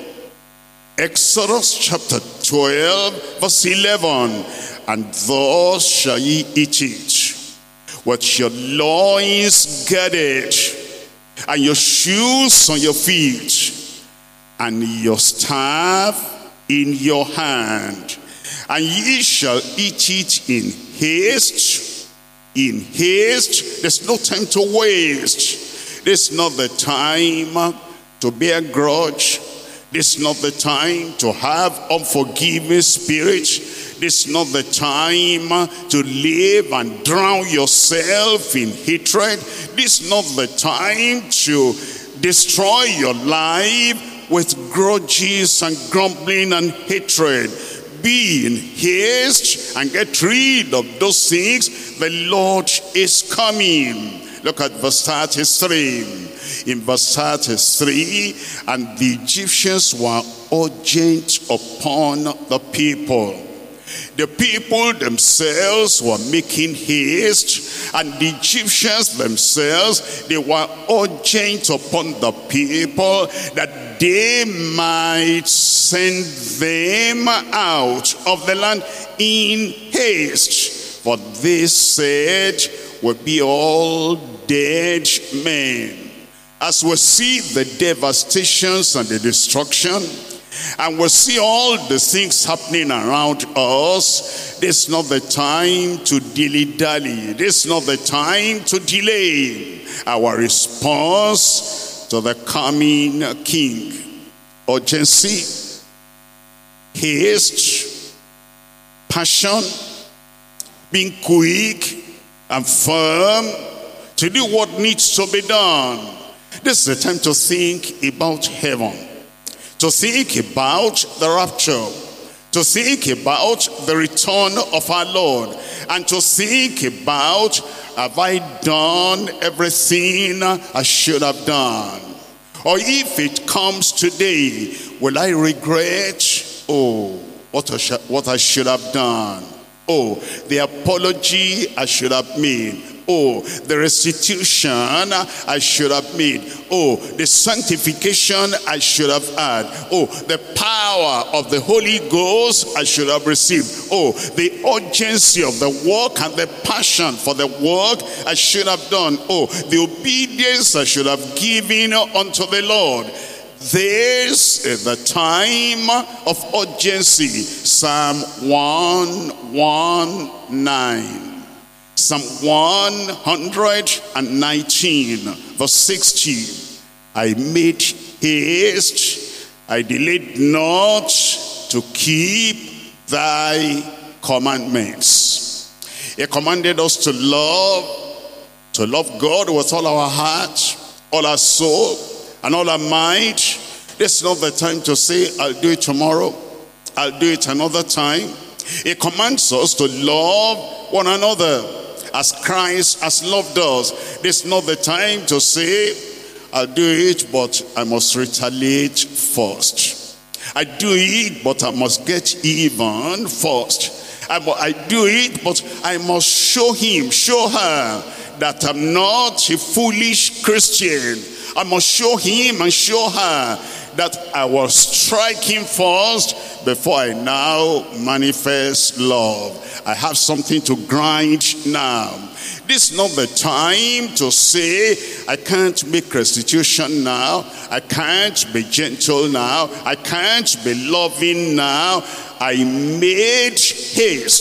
Exodus chapter twelve, verse eleven. And thus shall ye eat it, with your loins girded, and your shoes on your feet, and your staff in your hand. And ye shall eat it in haste, in haste. There's no time to waste. This is not the time to bear grudge. This is not the time to have unforgiving spirit. This is not the time to live and drown yourself in hatred. This is not the time to destroy your life with grudges and grumbling and hatred. Be in haste and get rid of those things. The Lord is coming. Look at verse thirty-three. In verse thirty-three, and the Egyptians were urgent upon the people. The people themselves were making haste, and the Egyptians themselves, they were urgent upon the people that they might send them out of the land in haste. For they said, we'll be all dead men. As we see the devastations and the destruction, and we see all the things happening around us, this is not the time to dilly-dally. This is not the time to delay our response to the coming King. Urgency, haste, passion, being quick and firm to do what needs to be done. This is the time to think about heaven, to think about the rapture, to think about the return of our Lord, and to think about, have I done everything I should have done? Or if it comes today, will I regret, oh, what I, what I should have done? Oh, the apology I should have made. Oh, the restitution I should have made. Oh, the sanctification I should have had. Oh, the power of the Holy Ghost I should have received. Oh, the urgency of the work and the passion for the work I should have done. Oh, the obedience I should have given unto the Lord. This is the time of urgency. Psalm one nineteen. Psalm one nineteen, verse sixty. I made haste, I delayed not to keep thy commandments. He commanded us to love, to love God with all our heart, all our soul, and all our might. This is not the time to say, I'll do it tomorrow, I'll do it another time. He commands us to love one another as Christ has loved us. This is not the time to say, I'll do it, but I must retaliate first. I do it, but I must get even first. I, I do it, but I must show him, show her that I'm not a foolish Christian. I must show him and show her that I will strike him first before I now manifest love. I have something to grind now. This is not the time to say, I can't make restitution now. I can't be gentle now. I can't be loving now. I made haste.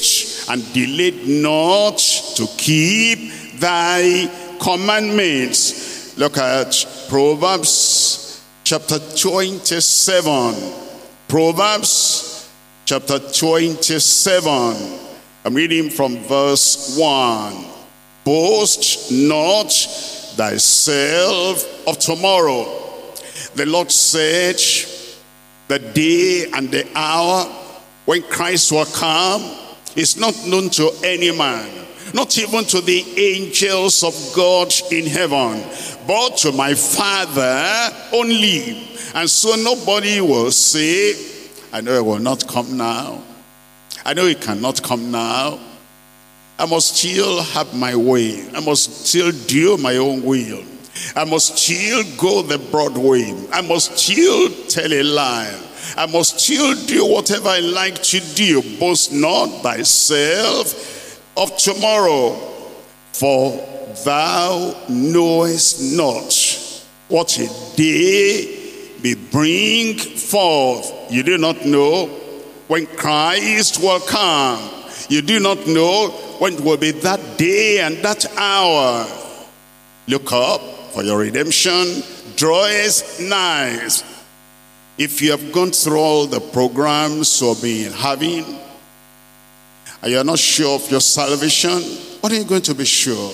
and delayed not to keep thy commandments. Look at Proverbs chapter twenty-seven. Proverbs chapter twenty-seven. I'm reading from verse one. Boast not thyself of tomorrow. The Lord said, the day and the hour when Christ will come is not known to any man, not even to the angels of God in heaven, but to my Father only. And so nobody will say, I know it will not come now. I know it cannot come now. I must still have my way. I must still do my own will. I must still go the broad way. I must still tell a lie. I must still do whatever I like to do. Boast not thyself of tomorrow, for thou knowest not what a day may bring forth. You do not know when Christ will come. You do not know when it will be that day and that hour. Look up, for your redemption draweth nigh. If you have gone through all the programs you've been having, and you're not sure of your salvation, what are you going to be sure?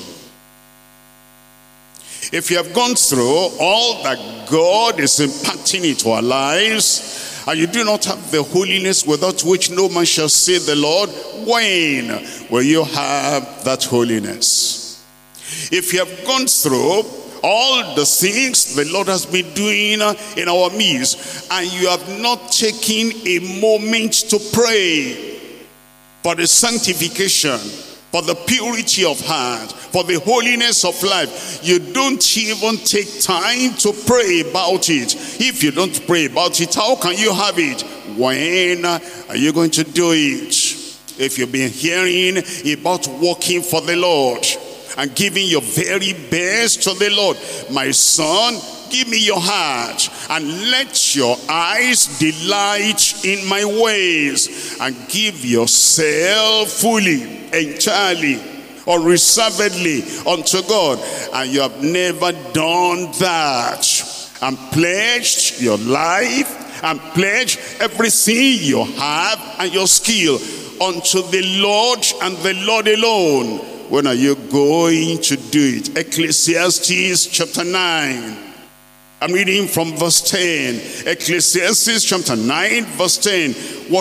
If you have gone through all that God is impacting into our lives, and you do not have the holiness without which no man shall see the Lord, when will you have that holiness? If you have gone through all the things the Lord has been doing in our midst, and you have not taken a moment to pray for the sanctification, for the purity of heart, for the holiness of life, you don't even take time to pray about it. If you don't pray about it, how can you have it? When are you going to do it? If you've been hearing about working for the Lord and giving your very best to the Lord, my son, give me your heart and let your eyes delight in my ways, and give yourself fully, entirely, unreservedly unto God. And you have never done that, and pledged your life and pledged everything you have and your skill unto the Lord and the Lord alone. When are you going to do it? Ecclesiastes chapter nine. I'm reading from verse ten. Ecclesiastes chapter nine, verse ten.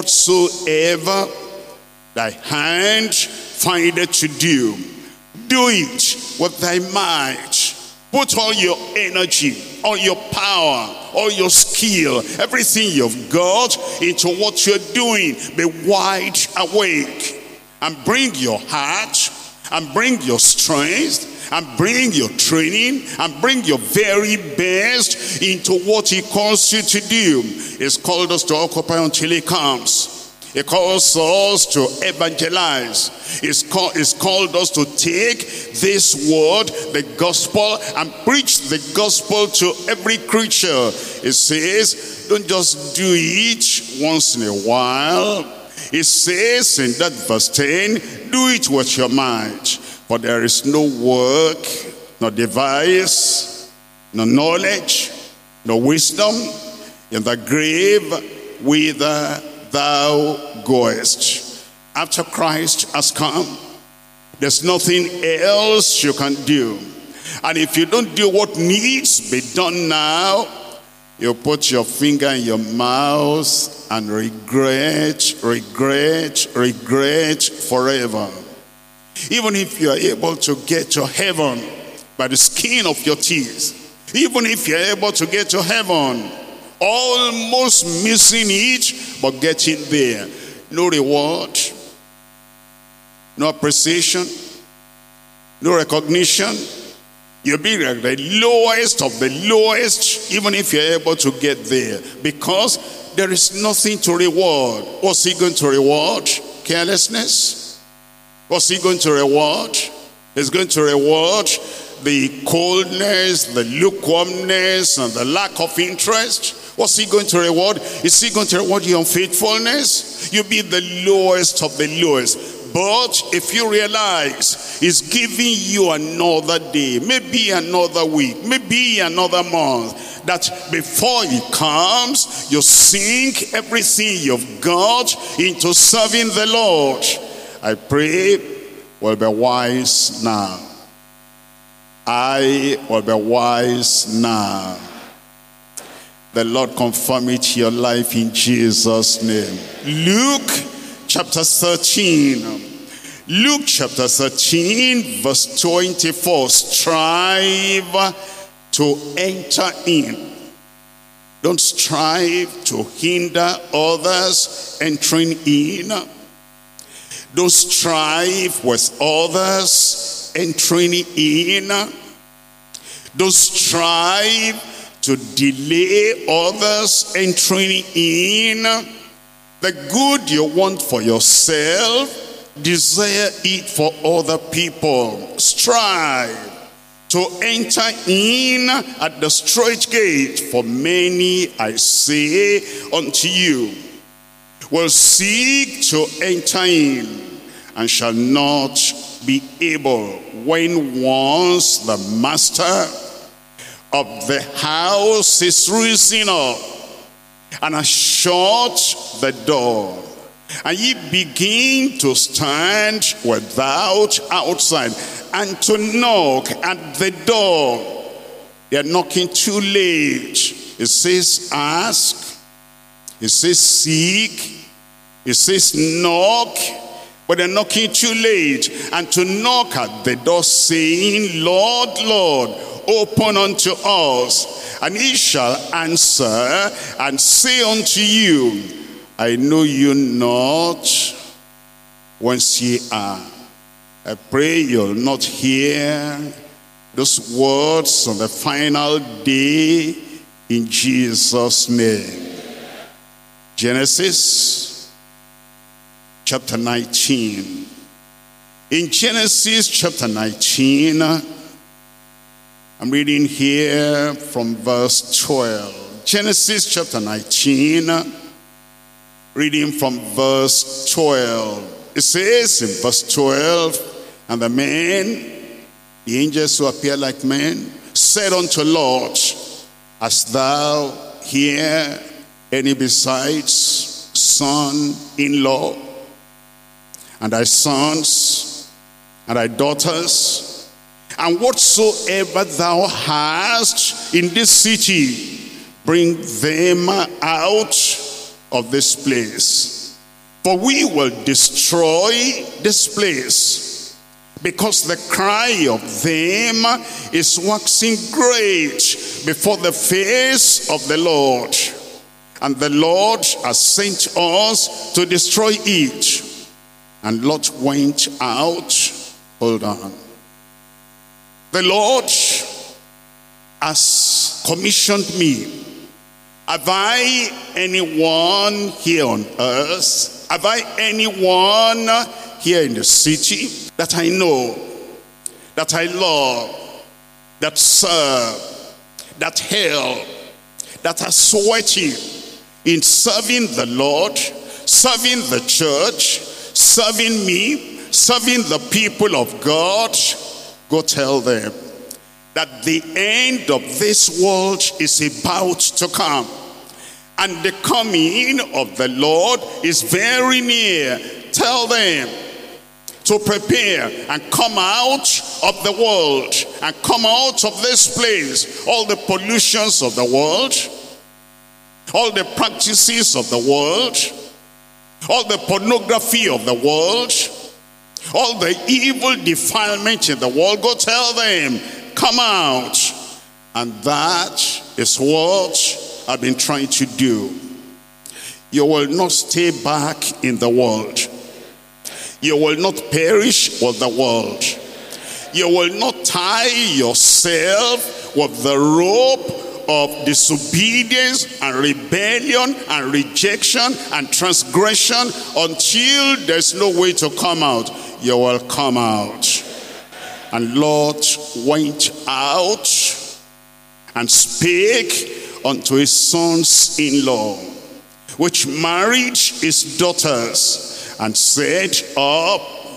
Whatsoever thy hand findeth to do, do it with thy might. Put all your energy, all your power, all your skill, everything you've got into what you're doing. Be wide awake and bring your heart and bring your strength and bring your training and bring your very best into what he calls you to do. He's called us to occupy until he comes. He calls us to evangelize. He's, call, he's called us to take this word, the gospel, and preach the gospel to every creature. It says, don't just do it once in a while. It says in that verse ten, do it with your might. For there is no work, no device, no knowledge, no wisdom in the grave whither thou goest. After Christ has come, there's nothing else you can do. And if you don't do what needs to be done now, you put your finger in your mouth and regret, regret, regret forever. Even if you are able to get to heaven by the skin of your teeth, even if you're able to get to heaven, almost missing it, but getting there. No reward, no appreciation, no recognition. You'll be like the lowest of the lowest, even if you're able to get there, because there is nothing to reward. What's he going to reward? Carelessness? What's he going to reward? He's going to reward the coldness, the lukewarmness, and the lack of interest. What's he going to reward? Is he going to reward your unfaithfulness? You'll be the lowest of the lowest. But if you realize he's giving you another day, maybe another week, maybe another month, that before he comes, you sink everything you've got into serving the Lord, I pray will be wise now. I will be wise now. The Lord confirm it to your life in Jesus' name. Luke chapter thirteen. Luke chapter thirteen, verse twenty-four. Strive to enter in. Don't strive to hinder others entering in. Don't strive with others entering in. Don't strive to delay others entering in. The good you want for yourself, desire it for other people. Strive to enter in at the straight gate, for many, I say unto you, will seek to enter in and shall not be able, when once the master of the house is risen up and has shut the door, and ye begin to stand without, outside, and to knock at the door. You're knocking too late. It says ask, it says seek, it says knock, but they're knocking too late. And to knock at the door, saying, Lord, Lord, open unto us. And he shall answer and say unto you, I know you not whence ye are. I pray you'll not hear those words on the final day in Jesus' name. Genesis chapter nineteen. In Genesis chapter nineteen, I'm reading here from verse twelve. Genesis chapter nineteen, reading from verse twelve. It says in verse twelve, and the men, the angels who appear like men, said unto Lot, hast thou here any besides son-in-law, and thy sons, and thy daughters, and whatsoever thou hast in this city, bring them out of this place. For we will destroy this place, because the cry of them is waxing great before the face of the Lord. And the Lord has sent us to destroy it. And Lot went out. Hold on. The Lord has commissioned me. Have I anyone here on earth? Have I anyone here in the city that I know, that I love, that serve, that help, that are sweating in serving the Lord, serving the church, serving me, serving the people of God? Go tell them that the end of this world is about to come, and the coming of the Lord is very near. Tell them to prepare and come out of the world, and come out of this place. All the pollutions of the world, all the practices of the world, all the pornography of the world, all the evil defilement in the world. Go tell them, come out. And that is what I've been trying to do. You will not stay back in the world. You will not perish with the world. You will not tie yourself with the rope of disobedience and rebellion and rejection and transgression until there's no way to come out. You will come out. And Lot went out and spake unto his sons-in-law, which married his daughters, and said, up,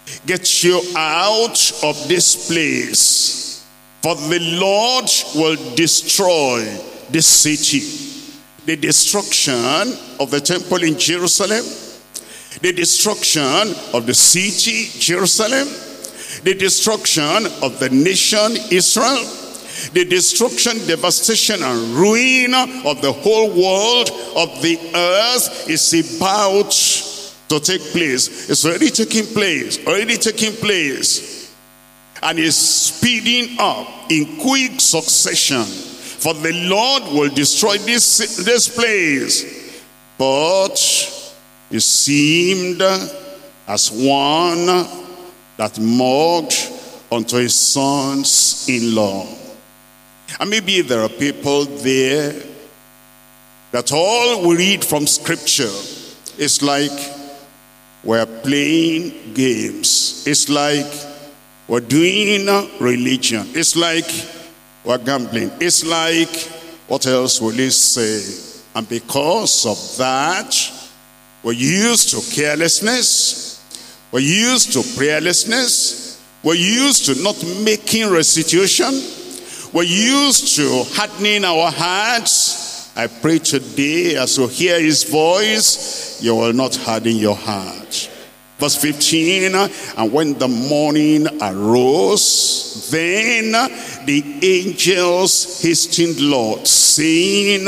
Get you out of this place, for the Lord will destroy this city. The destruction of the temple in Jerusalem, the destruction of the city Jerusalem, the destruction of the nation Israel, the destruction, devastation, and ruin of the whole world of the earth is about to take place. It's already taking place, already taking place. And is speeding up in quick succession. For the Lord will destroy this, this place. But it seemed as one that mocked unto his sons-in-law. And maybe there are people there that all we read from scripture is like we're playing games. It's like we're doing religion. It's like we're gambling. It's like, what else will he say? And because of that, we're used to carelessness. We're used to prayerlessness. We're used to not making restitution. We're used to hardening our hearts. I pray today, as you hear his voice, you will not harden your heart. Verse fifteen, and when the morning arose, then the angels hastened Lot, saying,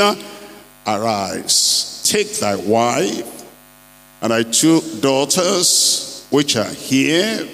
arise, take thy wife, and thy two daughters, which are here,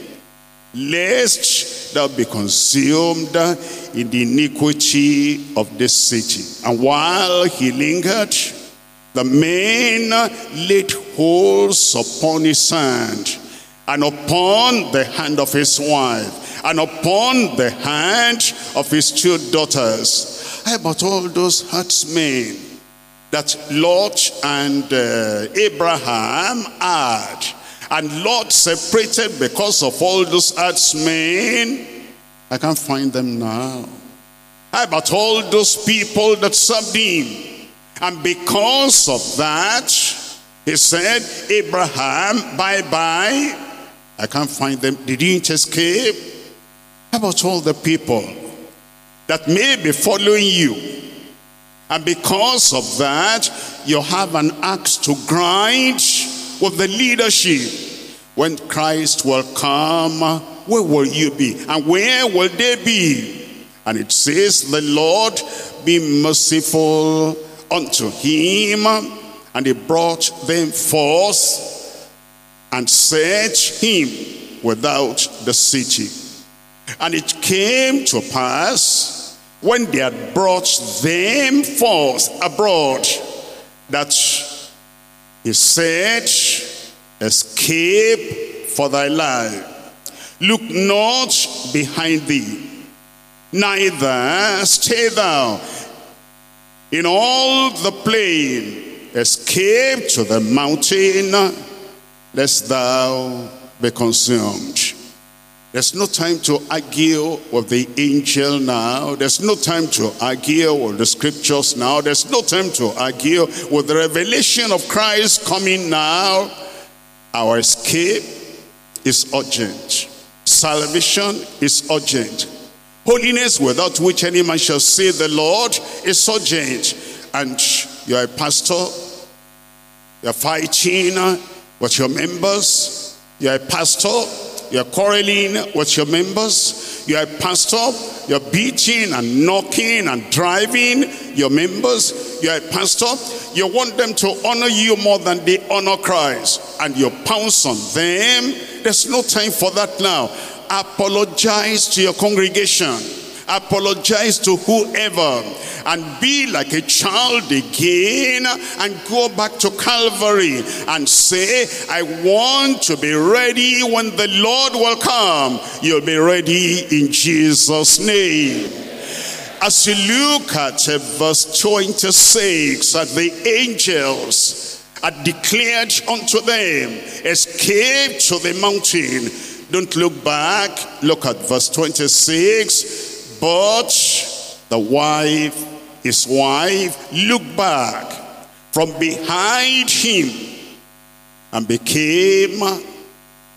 lest thou be consumed in the iniquity of this city. And while he lingered, the men laid holds upon his hand, and upon the hand of his wife, and upon the hand of his two daughters. How about all those herdsmen that Lot and uh, Abraham had? And Lot separated because of all those herdsmen. I can't find them now. How about all those people that served him? And because of that, he said, Abraham, bye-bye. I can't find them. They didn't escape. How about all the people that may be following you? And because of that, you have an axe to grind with the leadership. When Christ will come, where will you be? And where will they be? And it says, the Lord be merciful unto him, and he brought them forth and set him without the city. And it came to pass, when they had brought them forth abroad, that he said, escape for thy life. Look not behind thee, neither stay thou in all the plain. Escape to the mountain, lest thou be consumed. There's no time to argue with the angel now. There's no time to argue with the scriptures now. There's no time to argue with the revelation of Christ coming now. Our escape is urgent. Salvation is urgent. Holiness, without which any man shall see the Lord, is urgent. And you're a pastor, you're fighting with your members, you're a pastor, you're quarreling with your members, you're a pastor, you're beating and knocking and driving your members, you're a pastor, you want them to honor you more than they honor Christ, and you pounce on them. There's no time for that now. Apologize to your congregation. Apologize to whoever, and be like a child again, and go back to Calvary and say, I want to be ready when the Lord will come. You'll be ready in Jesus' name. As you look at uh, verse twenty-six, at the angels had declared unto them, escape to the mountain. Don't look back. Look at verse twenty-six. But the wife, his wife, looked back from behind him and became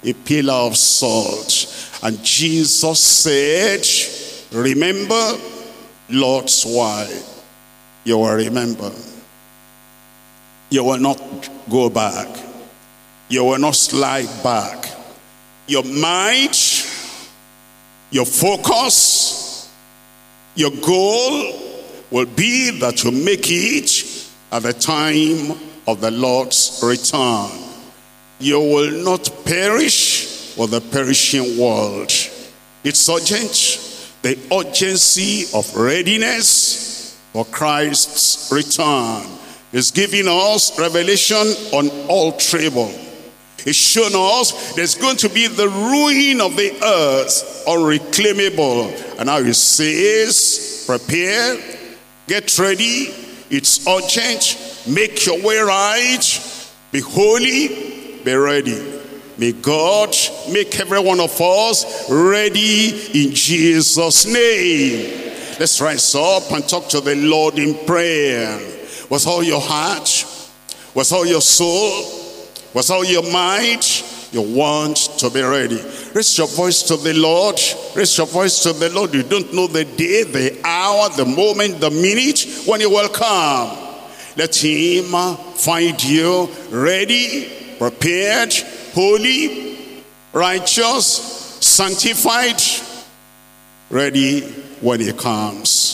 a pillar of salt. And Jesus said, remember Lot's wife. You will remember. You will not go back. You will not slide back. Your mind, your focus, your goal will be that you make it at the time of the Lord's return. You will not perish with the perishing world. It's urgent. The urgency of readiness for Christ's return is giving us revelation unalterable. It's shown us there's going to be the ruin of the earth, unreclaimable. And now he says, prepare, get ready, it's urgent, make your way right, be holy, be ready. May God make every one of us ready in Jesus' name. Let's rise up and talk to the Lord in prayer. With all your heart, with all your soul, with all your mind, you want to be ready. Raise your voice to the Lord. Raise your voice to the Lord. You don't know the day, the hour, the moment, the minute when he will come. Let him find you ready, prepared, holy, righteous, sanctified, ready when he comes.